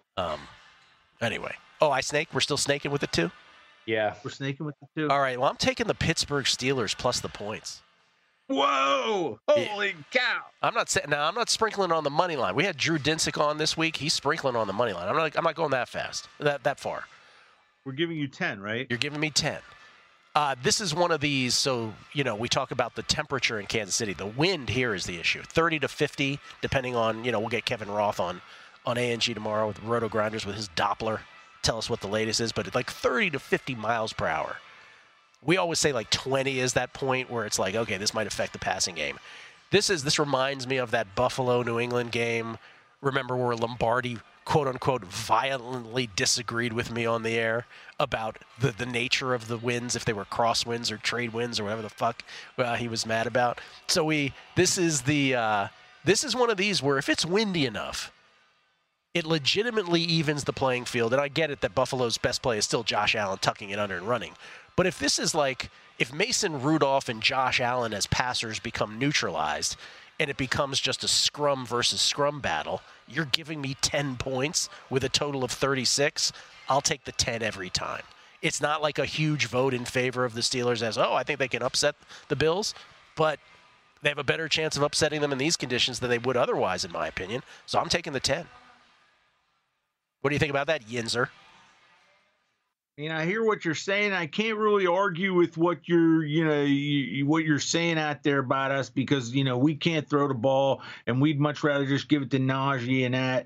Anyway. Oh, I snake? We're still snaking with it, too? Yeah. We're snaking with the two. All right. Well, I'm taking the Pittsburgh Steelers plus the points. Whoa! Holy cow! I'm not sprinkling on the money line. We had Drew Dinsick on this week. He's sprinkling on the money line. I'm not going that fast, that far. We're giving you 10, right? You're giving me 10. This is one of these. So we talk about the temperature in Kansas City. The wind here is the issue. 30 to 50, depending on we'll get Kevin Roth on A&G tomorrow with Roto Grinders with his Doppler. Tell us what the latest is, but it's like 30 to 50 miles per hour. We always say like 20 is that point where it's like, okay, this might affect the passing game. This reminds me of that Buffalo-New England game. Remember where Lombardi, quote-unquote, violently disagreed with me on the air about the nature of the wins, if they were cross wins or trade wins or whatever the fuck he was mad about. So this is one of these where if it's windy enough, it legitimately evens the playing field. And I get it that Buffalo's best play is still Josh Allen tucking it under and running. But if this is like, if Mason Rudolph and Josh Allen as passers become neutralized and it becomes just a scrum versus scrum battle, you're giving me 10 points with a total of 36, I'll take the 10 every time. It's not like a huge vote in favor of the Steelers as, I think they can upset the Bills, but they have a better chance of upsetting them in these conditions than they would otherwise, in my opinion. So I'm taking the 10. What do you think about that, Yinzer? I hear what you're saying. I can't really argue with what what you're saying out there about us because, we can't throw the ball and we'd much rather just give it to Najee and that.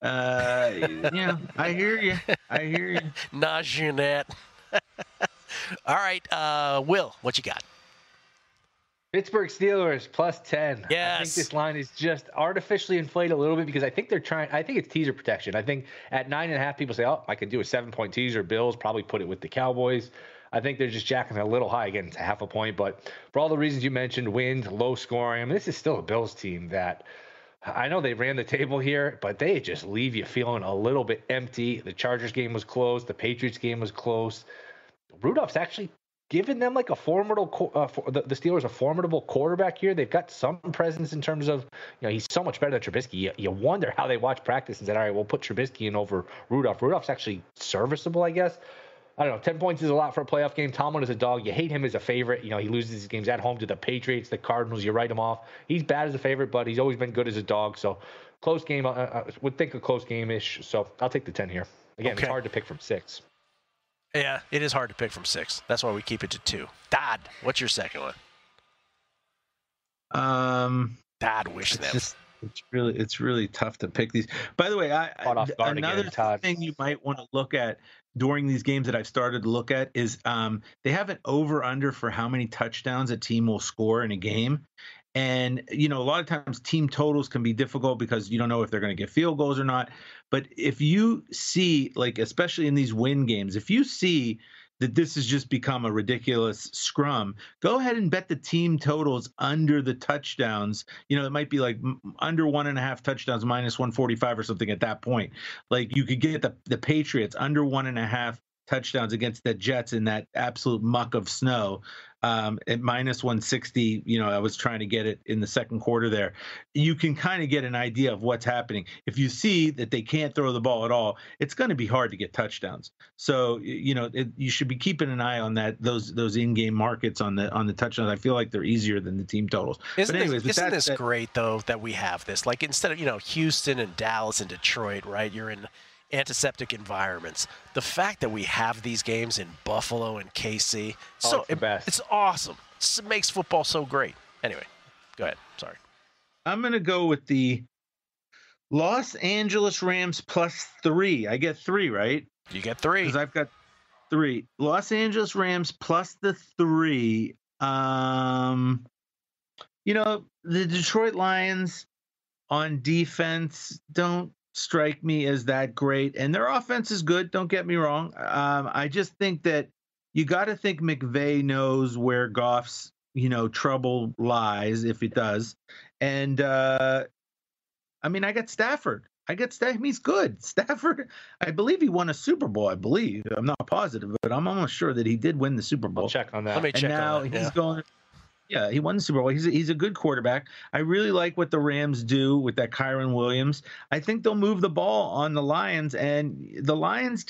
I hear you. Najee and that. All right, Will, what you got? Pittsburgh Steelers plus 10. Yes. I think this line is just artificially inflated a little bit because I think it's teaser protection. I think at 9.5, people say, I could do a 7-point teaser. Bills probably put it with the Cowboys. I think they're just jacking it a little high. Again, it's a half a point, but for all the reasons you mentioned, wind, low scoring, I mean, this is still a Bills team that I know they ran the table here, but they just leave you feeling a little bit empty. The Chargers game was close. The Patriots game was close. Rudolph's actually given them like a formidable, the Steelers a formidable quarterback here. They've got some presence in terms of, he's so much better than Trubisky. You wonder how they watch practice and said, all right, we'll put Trubisky in over Rudolph. Rudolph's actually serviceable, I guess. I don't know. 10 points is a lot for a playoff game. Tomlin is a dog. You hate him as a favorite. He loses his games at home to the Patriots, the Cardinals. You write him off. He's bad as a favorite, but he's always been good as a dog. So close game. I would think a close game-ish. So I'll take the 10 here. Again, It's hard to pick from 6. Yeah, it is hard to pick from 6. That's why we keep it to 2. Dodd, what's your second one? Dodd, wish them. It's really tough to pick these. By the way, another thing you might want to look at during these games that I've started to look at is they have an over-under for how many touchdowns a team will score in a game. And, a lot of times team totals can be difficult because you don't know if they're going to get field goals or not. But if you see, especially in these win games, if you see that this has just become a ridiculous scrum, go ahead and bet the team totals under the touchdowns. It might be like under 1.5 touchdowns, minus 145 or something at that point. Like you could get the Patriots under 1.5 touchdowns against the Jets in that absolute muck of snow at minus 160. I was trying to get it in the second quarter there. You can kind of get an idea of what's happening. If you see that they can't throw the ball at all, it's going to be hard to get touchdowns. So, you should be keeping an eye on those in-game markets on the touchdowns. I feel like they're easier than the team totals. Isn't this great, though, that we have this? Like, instead of, Houston and Dallas and Detroit, right, you're in antiseptic environments. The fact that we have these games in Buffalo and KC, it's awesome. It makes football so great. Anyway, go ahead. Sorry. I'm going to go with the Los Angeles Rams +3. I get 3, right? You get 3. Because I've got 3. Los Angeles Rams plus the 3. The Detroit Lions on defense don't strike me as that great, and their offense is good, don't get me wrong. I just think that you got to think McVay knows where Goff's trouble lies, if it does. And I got Stafford. He's good. Stafford, I believe he won a Super Bowl. I'm not positive, but I'm almost sure that he did win the Super Bowl. I'll check on that. Let me check on that. He's going. Yeah, he won the Super Bowl. He's a good quarterback. I really like what the Rams do with that Kyron Williams. I think they'll move the ball on the Lions, and the Lions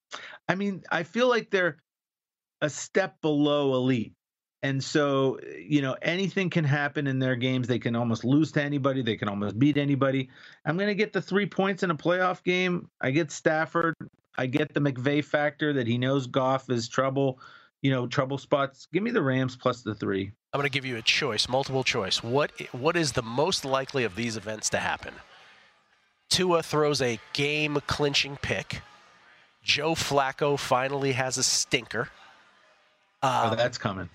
I feel like they're a step below elite. And so, anything can happen in their games. They can almost lose to anybody. They can almost beat anybody. I'm going to get the 3 points in a playoff game. I get Stafford. I get the McVay factor that he knows Goff is trouble spots. Give me the Rams plus the 3. I'm going to give you a choice, multiple choice. What is the most likely of these events to happen? Tua throws a game-clinching pick. Joe Flacco finally has a stinker. That's coming.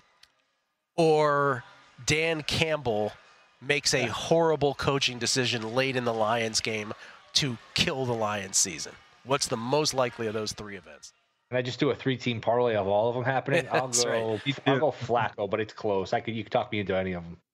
Or Dan Campbell makes a horrible coaching decision late in the Lions game to kill the Lions season. What's the most likely of those 3 events? Can I just do a 3-team parlay of all of them happening? I'll go Flacco, but it's close. You can talk me into any of them.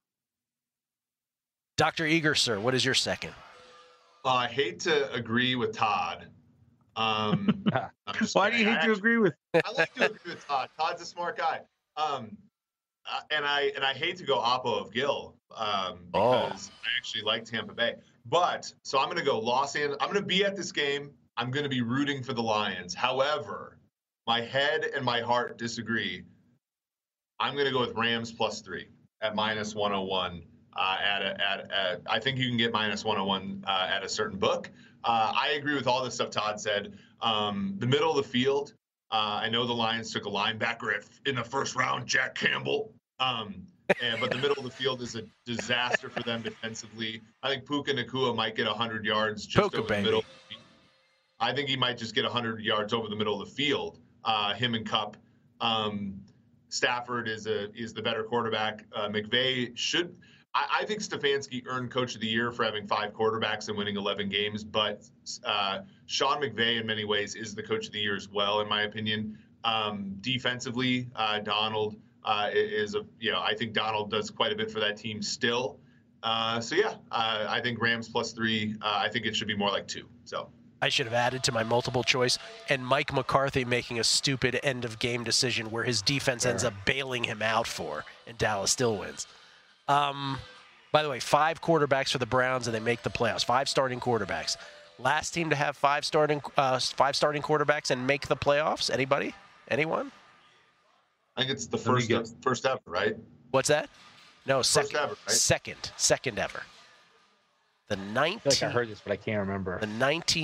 Dr. Eager, sir, what is your second? I hate to agree with Todd. Why do you hate to agree with? I like to agree with Todd. Todd's a smart guy. And I hate to go oppo of Gil because I actually like Tampa Bay. But so I'm going to go Los Angeles. I'm going to be at this game. I'm going to be rooting for the Lions. However, my head and my heart disagree. I'm going to go with Rams +3 at minus 101. I think you can get minus 101 at a certain book. I agree with all the stuff Todd said. The middle of the field, I know the Lions took a linebacker in the first round, Jack Campbell. But the middle of the field is a disaster for them defensively. I think Puka Nacua might get 100 yards just over the middle. I think he might just get 100 yards over the middle of the field. Him and Kupp. Stafford is the better quarterback. McVay should. I think Stefanski earned Coach of the Year for having 5 quarterbacks and winning 11 games. But Sean McVay, in many ways, is the Coach of the Year as well, in my opinion. Defensively, Donald I think Donald does quite a bit for that team still. I think Rams +3. I think it should be more like 2. So I should have added to my multiple choice, and Mike McCarthy making a stupid end of game decision where his defense ends up bailing him out and Dallas still wins. By the way, 5 quarterbacks for the Browns, and they make the playoffs. 5 starting quarterbacks. Last team to have 5 starting quarterbacks and make the playoffs. Anybody? Anyone? I think it's the first ever, right? What's that? No, second. Ever, right? Second ever. I feel like I heard this, but I can't remember. The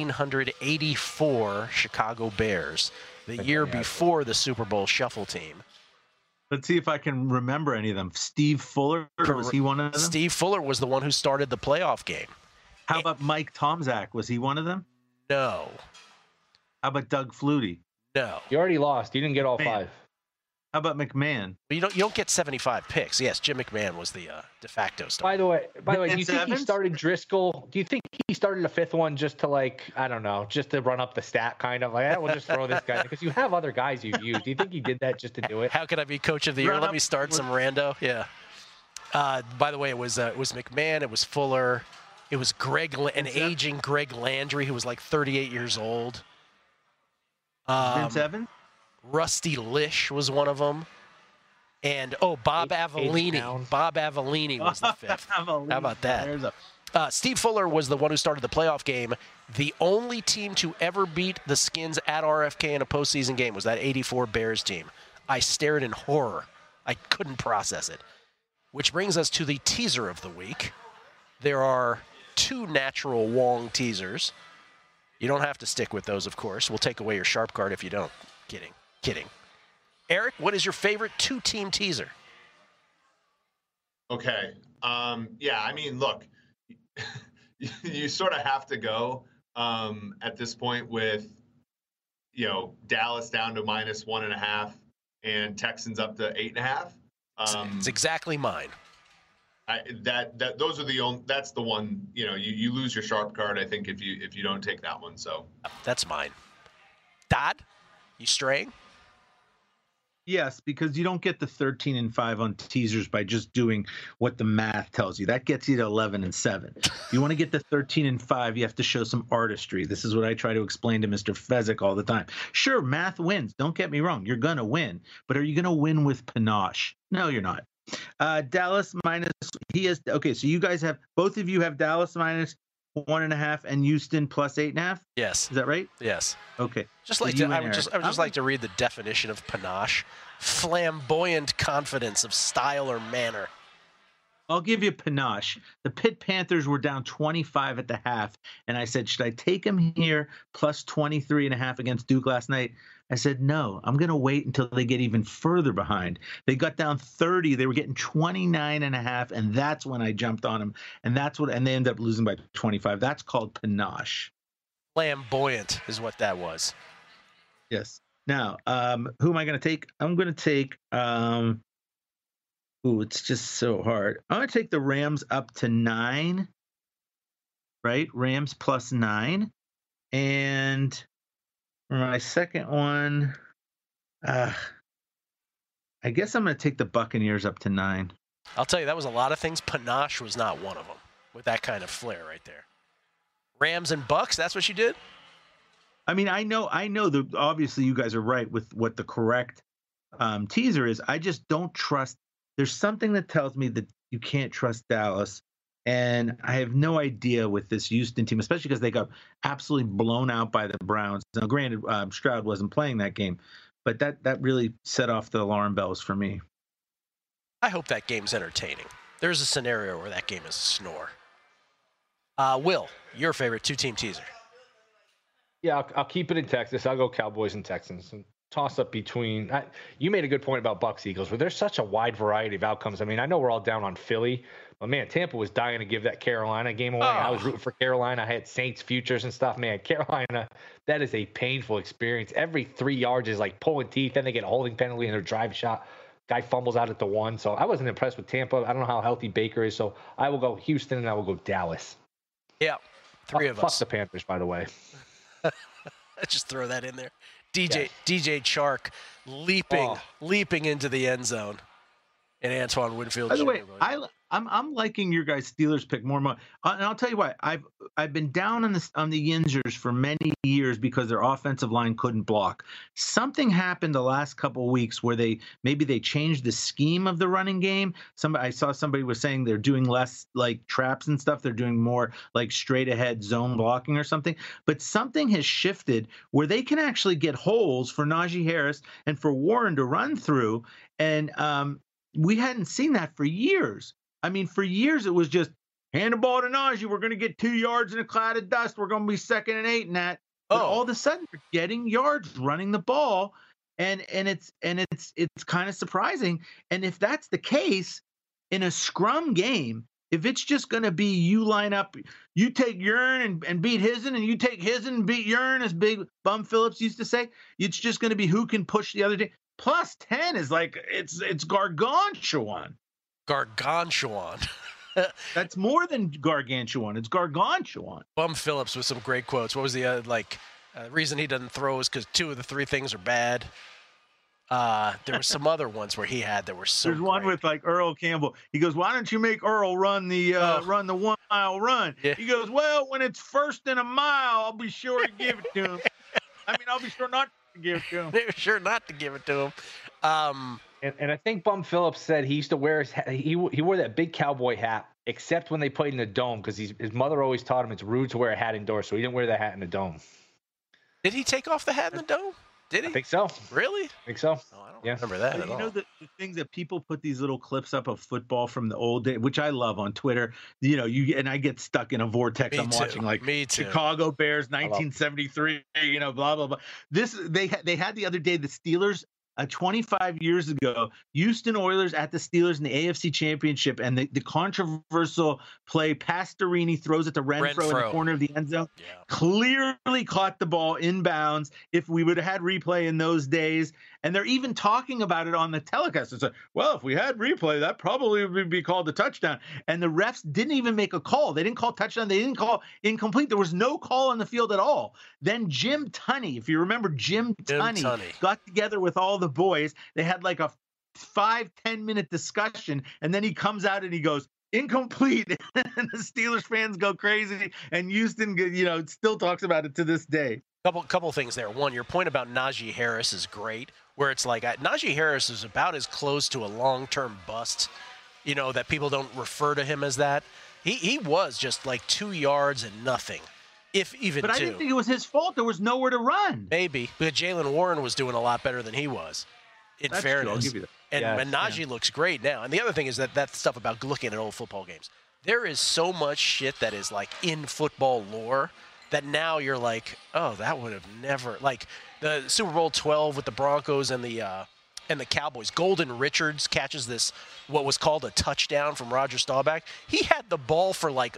1984 Chicago Bears, the year before the Super Bowl shuffle team. Let's see if I can remember any of them. Steve Fuller, was he one of them? Steve Fuller was the one who started the playoff game. How about Mike Tomczak? Was he one of them? No. How about Doug Flutie? No. You already lost. You didn't get all 5. How about McMahon? You don't get 75 picks. Yes, Jim McMahon was the de facto starter. By the way, do you think he started Driscoll? Do you think he started a 5th one just to just to run up the stat kind of we'll just throw this guy because you have other guys you've used. Do you think he did that just to do it? How could I be coach of the year? Let me start some rando. Yeah. By the way, it was McMahon. It was Fuller. It was aging Greg Landry, who was like 38 years old. Vince Evans? Rusty Lish was one of them. And, Bob Avellini. Bob Avellini was the 5th. How about that? Steve Fuller was the one who started the playoff game. The only team to ever beat the Skins at RFK in a postseason game was that 84 Bears team. I stared in horror. I couldn't process it. Which brings us to the teaser of the week. There are 2 natural Wong teasers. You don't have to stick with those, of course. We'll take away your sharp card if you don't. Kidding. Eric, what is your favorite 2-team teaser? Okay. Look, you sort of have to go at this point with, Dallas down to -1.5 and Texans up to 8.5. It's exactly mine. Those are that's the one, you lose your sharp card, I think, if you don't take that one. So that's mine. Dodd, you straying? Yes, because you don't get the 13-5 on teasers by just doing what the math tells you. That gets you to 11-7. If you want to get the 13-5, you have to show some artistry. This is what I try to explain to Mr. Fezzik all the time. Sure, math wins. Don't get me wrong. You're going to win. But are you going to win with panache? No, you're not. Dallas minus, okay, so you guys both of you have Dallas minus 1.5 and Houston plus 8.5? Yes. Is that right? Yes. Okay. I would just like to read the definition of panache. Flamboyant confidence of style or manner. I'll give you panache. The Pitt Panthers were down 25 at the half, and I said, should I take them here plus 23.5 against Duke last night? I said, no, I'm going to wait until they get even further behind. They got down 30. They were getting 29.5, and that's when I jumped on them. And they ended up losing by 25. That's called panache. Flamboyant is what that was. Yes. Now, who am I going to take? I'm going to take, it's just so hard. I'm going to take the Rams up to 9, right? Rams plus 9. And for my second one, I guess I'm going to take the Buccaneers up to 9. I'll tell you, that was a lot of things. Panache was not one of them with that kind of flair right there. Rams and Bucks, that's what you did? I mean, I know that obviously you guys are right with what the correct teaser is. I just don't trust. There's something that tells me that you can't trust Dallas. And I have no idea with this Houston team, especially because they got absolutely blown out by the Browns. Now, granted, Stroud wasn't playing that game, but that really set off the alarm bells for me. I hope that game's entertaining. There's a scenario where that game is a snore. Will, your favorite 2-team teaser? Yeah, I'll keep it in Texas. I'll go Cowboys and Texans. And toss up between you made a good point about Bucks Eagles, where there's such a wide variety of outcomes. I mean, I know we're all down on Philly, but man, Tampa was dying to give that Carolina game away. I was rooting for Carolina. I had Saints futures and stuff. Man, Carolina, that is a painful experience. Every 3 yards is like pulling teeth. Then they get a holding penalty in their drive shot. Guy fumbles out at the 1. So I wasn't impressed with Tampa. I don't know how healthy Baker is. So I will go Houston and I will go Dallas. Yeah, 3 of us. Fuck the Panthers, by the way. Let's just throw that in there. DJ Chark leaping into the end zone, and Antoine Winfield. By the way, I'm liking your guys' Steelers pick more and more. And I'll tell you why. I've been down on the Yinzers for many years because their offensive line couldn't block. Something happened the last couple of weeks where they changed the scheme of the running game. I saw somebody was saying they're doing less like traps and stuff. They're doing more like straight ahead zone blocking or something. But something has shifted where they can actually get holes for Najee Harris and for Warren to run through. And we hadn't seen that for years. I mean, for years, it was just hand the ball to Najee. We're going to get 2 yards in a cloud of dust. We're going to be 2nd and 8 in that. But all of a sudden, we're getting yards running the ball, and it's kind of surprising. And if that's the case in a scrum game, if it's just going to be you line up, you take Yearn and beat Hisen, and you take Hisen and beat Yearn, as Big Bum Phillips used to say, it's just going to be who can push the other team. Plus 10 is like it's gargantuan. Gargantuan. That's more than gargantuan. It's gargantuan. Bum Phillips with some great quotes. What was the reason he doesn't throw is because 2 of the 3 things are bad. There were some other ones where he had that were so. There's one with like Earl Campbell. He goes, "Why don't you make Earl run the 1 mile run?" Yeah. He goes, "Well, when it's 1st and a mile, I'll be sure to give it to him. I mean, I'll be sure not to give it to him." They were sure not to give it to him. And I think Bum Phillips said he used to wear he wore that big cowboy hat, except when they played in the dome, because his mother always taught him it's rude to wear a hat indoors, so he didn't wear the hat in the dome. Did he take off the hat in the dome? Did he? I think so. Really? I think so. Oh, I don't remember that at all. You know the things that people put these little clips up of football from the old day, which I love on Twitter. You know, and I get stuck in a vortex. Watching like Chicago Bears 1973. You know, blah blah blah. They had the other day the Steelers. 25 years ago, Houston Oilers at the Steelers in the AFC Championship, and the controversial play, Pastorini throws it to Renfro in the corner of the end zone. Yeah. Clearly caught the ball inbounds. If we would have had replay in those days, and they're even talking about it on the telecast. It's like, well, if we had replay, that probably would be called a touchdown. And the refs didn't even make a call. They didn't call touchdown. They didn't call incomplete. There was no call on the field at all. Then Jim Tunney, if you remember Jim Tunney, got together with all the boys. They had like a 5-10 minute discussion, and then he comes out and he goes, incomplete. And the Steelers fans go crazy, and Houston, still talks about it to this day. Couple things there. One, your point about Najee Harris is great, where it's like Najee Harris is about as close to a long-term bust, that people don't refer to him as that. He was just like 2 yards and nothing. If even but 2. I didn't think it was his fault. There was nowhere to run. Maybe, but Jaylen Warren was doing a lot better than he was. In That's fairness, true. I'll give you that. And Najee looks great now. And the other thing is that stuff about looking at old football games. There is so much shit that is like in football lore that now you're like, oh, that would have never, like the Super Bowl 12 with the Broncos and the Cowboys. Golden Richards catches this, what was called a touchdown from Roger Staubach. He had the ball for like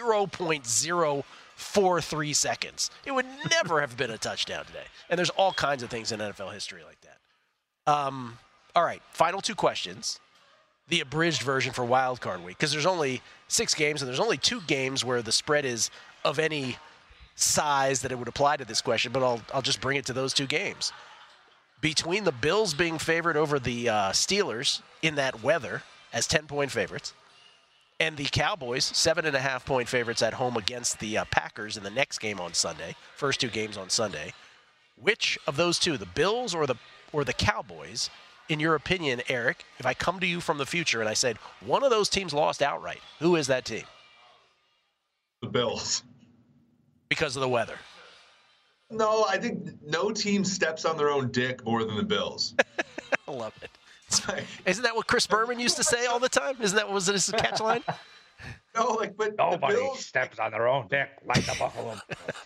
0.043 seconds. It would never have been a touchdown today. And there's all kinds of things in NFL history like that. All right, final 2 questions. The abridged version for Wild Card Week, because there's only 6 games, and there's only 2 games where the spread is of any size that it would apply to this question, but I'll just bring it to those 2 games. Between the Bills being favored over the Steelers in that weather as 10-point favorites, and the Cowboys 7.5-point favorites at home against the Packers in the next game on Sunday, first 2 games on Sunday, which of those 2, the Bills or the Cowboys, in your opinion, Eric, if I come to you from the future and I said one of those teams lost outright, who is that team? The Bills. Because of the weather. No, I think no team steps on their own dick more than the Bills. I love it. Isn't that what Chris Berman used to say all the time? Was it his catchline? No, but nobody steps on their own dick like the Buffalo.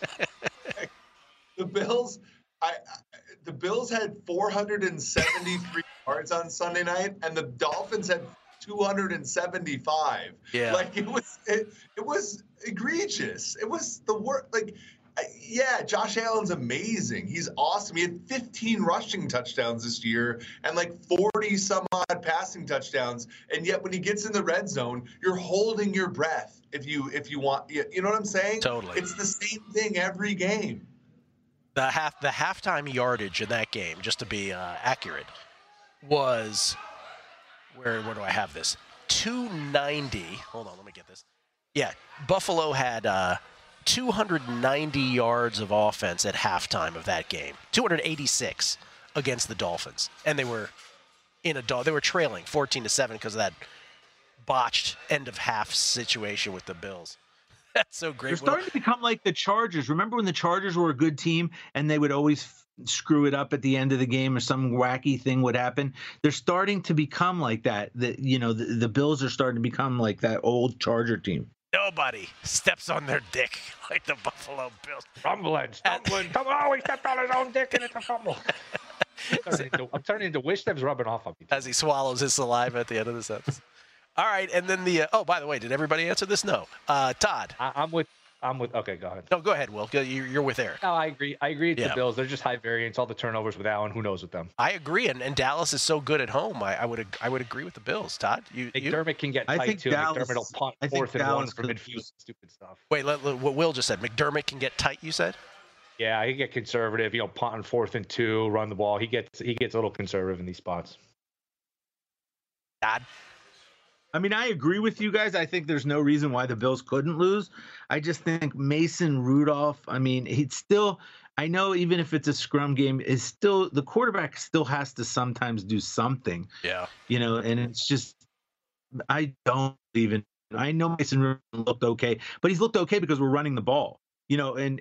The Bills, the Bills had 473 yards on Sunday night, and the Dolphins had 275. Yeah, it was egregious. It was the worst. Josh Allen's amazing. He's awesome. He had 15 rushing touchdowns this year and 40 some odd passing touchdowns. And yet when he gets in the red zone, you're holding your breath if you want. You know what I'm saying? Totally. It's the same thing every game. The halftime yardage in that game, just to be accurate, was where do I have this? 290. Hold on, let me get this. Yeah, Buffalo had 290 yards of offense at halftime of that game. 286 against the Dolphins, and they were they were trailing 14-7 because of that botched end of half situation with the Bills. That's so great. They're starting to become like the Chargers. Remember when the Chargers were a good team and they would always screw it up at the end of the game or some wacky thing would happen? They're starting to become like that. The Bills are starting to become like that old Charger team. Nobody steps on their dick like the Buffalo Bills. Stumbling. Come on, he stepped on his own dick and it's a fumble. I'm turning into wish them's rubbing off on me. As he swallows his saliva at the end of the sentence. All right, and then by the way, did everybody answer this? No. Todd. I'm with. Okay, go ahead. No, go ahead, Will. You're with Eric. No, I agree. It's the Bills. They're just high variance. All the turnovers with Allen. Who knows with them? I agree, and Dallas is so good at home. I would agree with the Bills. Todd, McDermott can get tight too. McDermott will punt 4th and 1 for midfield. Stupid stuff. Wait, what Will just said. McDermott can get tight. You said? Yeah, he can get conservative. Punt on 4th and 2, run the ball. He gets a little conservative in these spots. Todd. I mean, I agree with you guys. I think there's no reason why the Bills couldn't lose. I just think Mason Rudolph, I mean, he's still, I know even if it's a scrum game, is still, the quarterback still has to sometimes do something. Yeah. And it's just, I don't even, I know Mason Rudolph looked okay, but he's looked okay because we're running the ball. And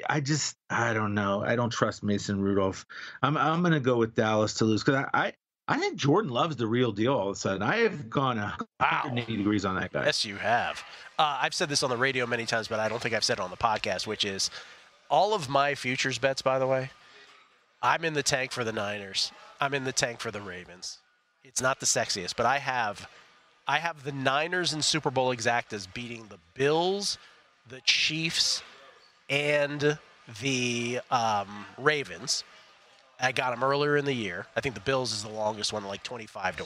I don't know. I don't trust Mason Rudolph. I'm going to go with Dallas to lose because I think Jordan Love's the real deal all of a sudden. I have gone 180 degrees on that guy. Yes, you have. I've said this on the radio many times, but I don't think I've said it on the podcast, which is all of my futures bets, by the way, I'm in the tank for the Niners. I'm in the tank for the Ravens. It's not the sexiest, but I have the Niners in Super Bowl exactas beating the Bills, the Chiefs, and the Ravens. I got them earlier in the year. I think the Bills is the longest one, like 25-1.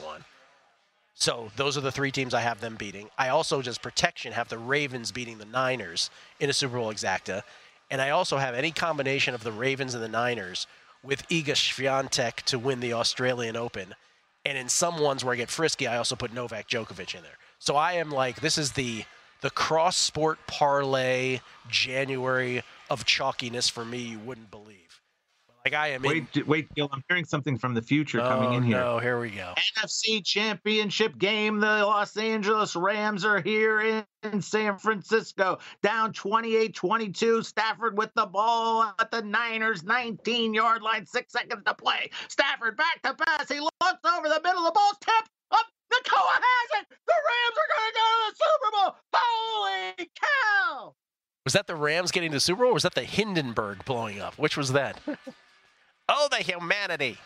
So those are the 3 teams I have them beating. I also, just protection, have the Ravens beating the Niners in a Super Bowl exacta. And I also have any combination of the Ravens and the Niners with Iga Swiatek to win the Australian Open. And in some ones where I get frisky, I also put Novak Djokovic in there. So I am like, this is the cross-sport parlay January of chalkiness for me you wouldn't believe. Like I am. Wait, Gil, I'm hearing something from the future coming in here. No, here we go. NFC Championship game. The Los Angeles Rams are here in San Francisco, down 28-22. Stafford with the ball at the Niners 19-yard line, 6 seconds to play. Stafford back to pass. He looks over the middle. The ball's tipped up. Nakoa has it. The Rams are going to go to the Super Bowl. Holy cow! Was that the Rams getting to the Super Bowl, or was that the Hindenburg blowing up? Which was that? Oh, the humanity.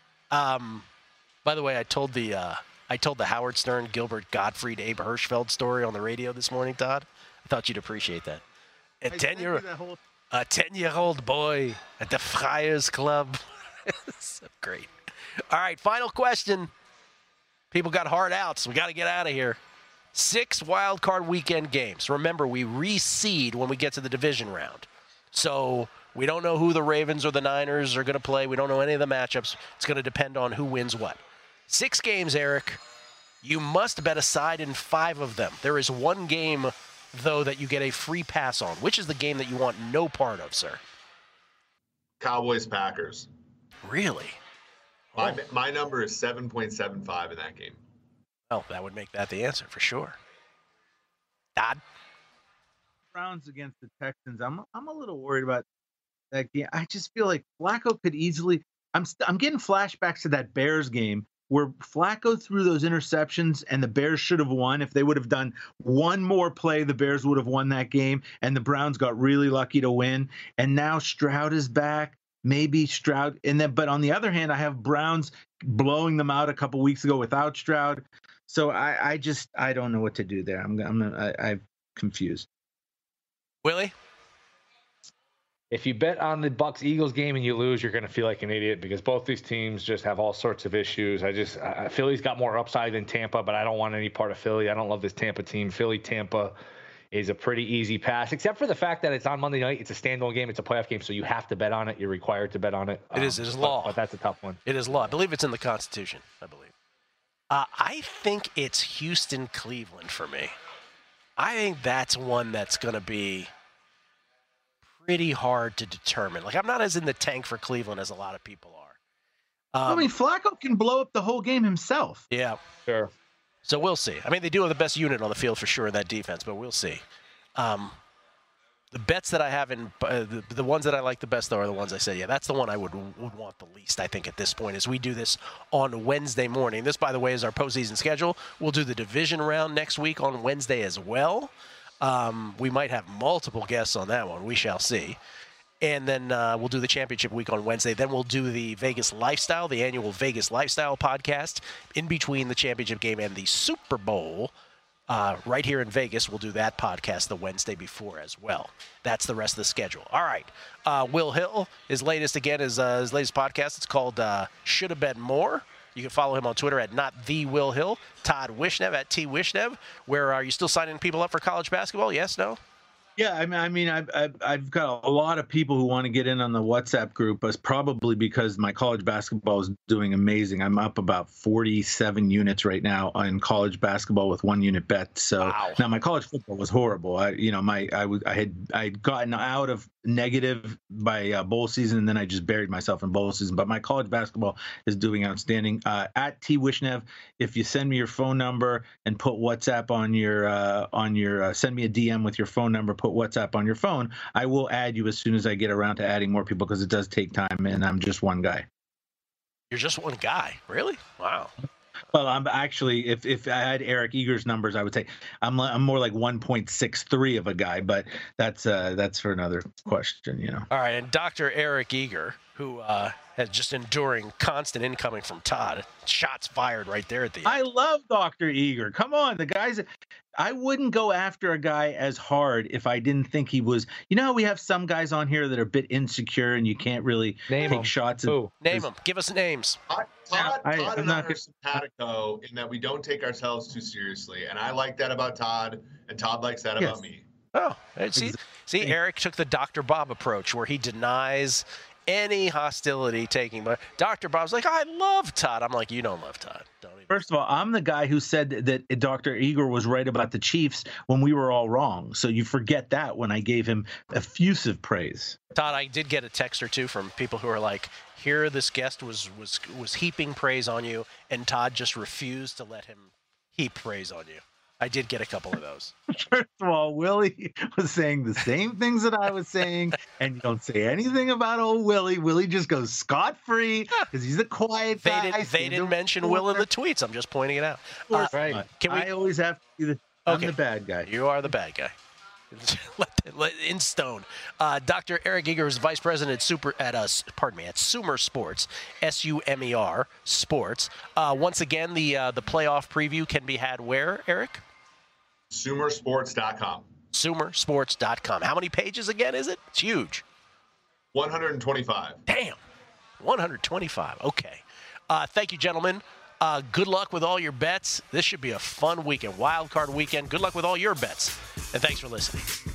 By the way, I told the Howard Stern, Gilbert Gottfried, Abe Hirschfeld story on the radio this morning, Todd. I thought you'd appreciate that. A 10-year-old boy at the Friars Club. So great. All right, final question. People got hard outs. We got to get out of here. 6 wild card weekend games. Remember, we reseed when we get to the division round. So we don't know who the Ravens or the Niners are going to play. We don't know any of the matchups. It's going to depend on who wins what. 6 games, Eric. You must bet a side in 5 of them. There is 1 game, though, that you get a free pass on. Which is the game that you want no part of, sir? Cowboys-Packers. Really? My number is 7.75 in that game. Well, that would make that the answer for sure. Todd? Browns against the Texans. I'm a little worried about that game. I just feel like Flacco could easily. I'm getting flashbacks to that Bears game where Flacco threw those interceptions and the Bears should have won. If they would have done one more play, the Bears would have won that game, and the Browns got really lucky to win. And now Stroud is back. Maybe Stroud, but on the other hand, I have Browns blowing them out a couple weeks ago without Stroud. So I don't know what to do there. I'm confused. Willie? If you bet on the Bucs-Eagles game and you lose, you're going to feel like an idiot because both these teams just have all sorts of issues. Philly's got more upside than Tampa, but I don't want any part of Philly. I don't love this Tampa team. Philly, Tampa is a pretty easy pass, except for the fact that it's on Monday night. It's a standalone game. It's a playoff game, so you have to bet on it. You're required to bet on it. It is law. But that's a tough one. It is law. I believe it's in the Constitution, I believe. I think it's Houston-Cleveland for me. I think that's one that's going to be pretty hard to determine. Like, I'm not as in the tank for Cleveland as a lot of people are. I mean, Flacco can blow up the whole game himself. Yeah. Sure. So we'll see. I mean, they do have the best unit on the field for sure in that defense, but we'll see. The bets that I have in the ones that I like the best, though, are the ones I said, yeah, that's the one I would want the least, I think, at this point, as we do this on Wednesday morning. This, by the way, is our postseason schedule. We'll do the division round next week on Wednesday as well. We might have multiple guests on that one. We shall see. And then we'll do the championship week on Wednesday. Then we'll do the Vegas Lifestyle, the annual Vegas Lifestyle podcast, in between the championship game and the Super Bowl. Right here in Vegas, we'll do that podcast the Wednesday before as well. That's the rest of the schedule. All right. Will Hill, his latest podcast. It's called Should Have Bet More. You can follow him on Twitter at @NotTheWillHill. Todd Wishnev at @TWishnev. Where are you still signing people up for college basketball? Yes, no? Yeah, I mean, I've got a lot of people who want to get in on the WhatsApp group, but it's probably because my college basketball is doing amazing. I'm up about 47 units right now in college basketball with 1 unit bet. So wow. Now my college football was horrible. I had gotten out of negative by bowl season, and then I just buried myself in bowl season. But my college basketball is doing outstanding. At @TWishnev, if you send me your phone number and put WhatsApp on your send me a DM with your phone number, put WhatsApp on your phone, I will add you as soon as I get around to adding more people, because it does take time, and I'm just one guy. You're just one guy? Really? Wow. Well, I'm actually, if I had Eric Eager's numbers, I would say I'm more like 1.63 of a guy, but that's for another question, you know. All right, and Dr. Eric Eager, who has just enduring constant incoming from Todd. Shots fired right there at the end. I love Dr. Eager. Come on, the guys. I wouldn't go after a guy as hard if I didn't think he was. You know how we have some guys on here that are a bit insecure and you can't really take shots. Name them. Give us names. Todd and I are simpatico in that we don't take ourselves too seriously, and I like that about Todd, and Todd likes that about me. Oh, see, Eric took the Dr. Bob approach, where he denies any hostility taking. But Dr. Bob's like, I love Todd. I'm like, you don't love Todd. Don't even. First of all, I'm the guy who said that Dr. Eager was right about the Chiefs when we were all wrong. So you forget that when I gave him effusive praise. Todd, I did get a text or two from people who are like, here this guest was heaping praise on you, and Todd just refused to let him heap praise on you. I did get a couple of those. First of all, Willie was saying the same things that I was saying, and you don't say anything about old Willie. Willie just goes scot-free because he's a quiet guy. They didn't mention Will in the tweets. I'm just pointing it out. Right. I always have to be I'm the bad guy. You are the bad guy. In stone. Dr. Eric Eager is vice president at Sumer Sports, SUMER Sports. Once again, the playoff preview can be had where, Eric? Sumersports.com. Sumersports.com. How many pages again is it? It's huge. 125. Damn. 125. Okay. Thank you, gentlemen. Good luck with all your bets. This should be a fun weekend. Wild card weekend. Good luck with all your bets. And thanks for listening.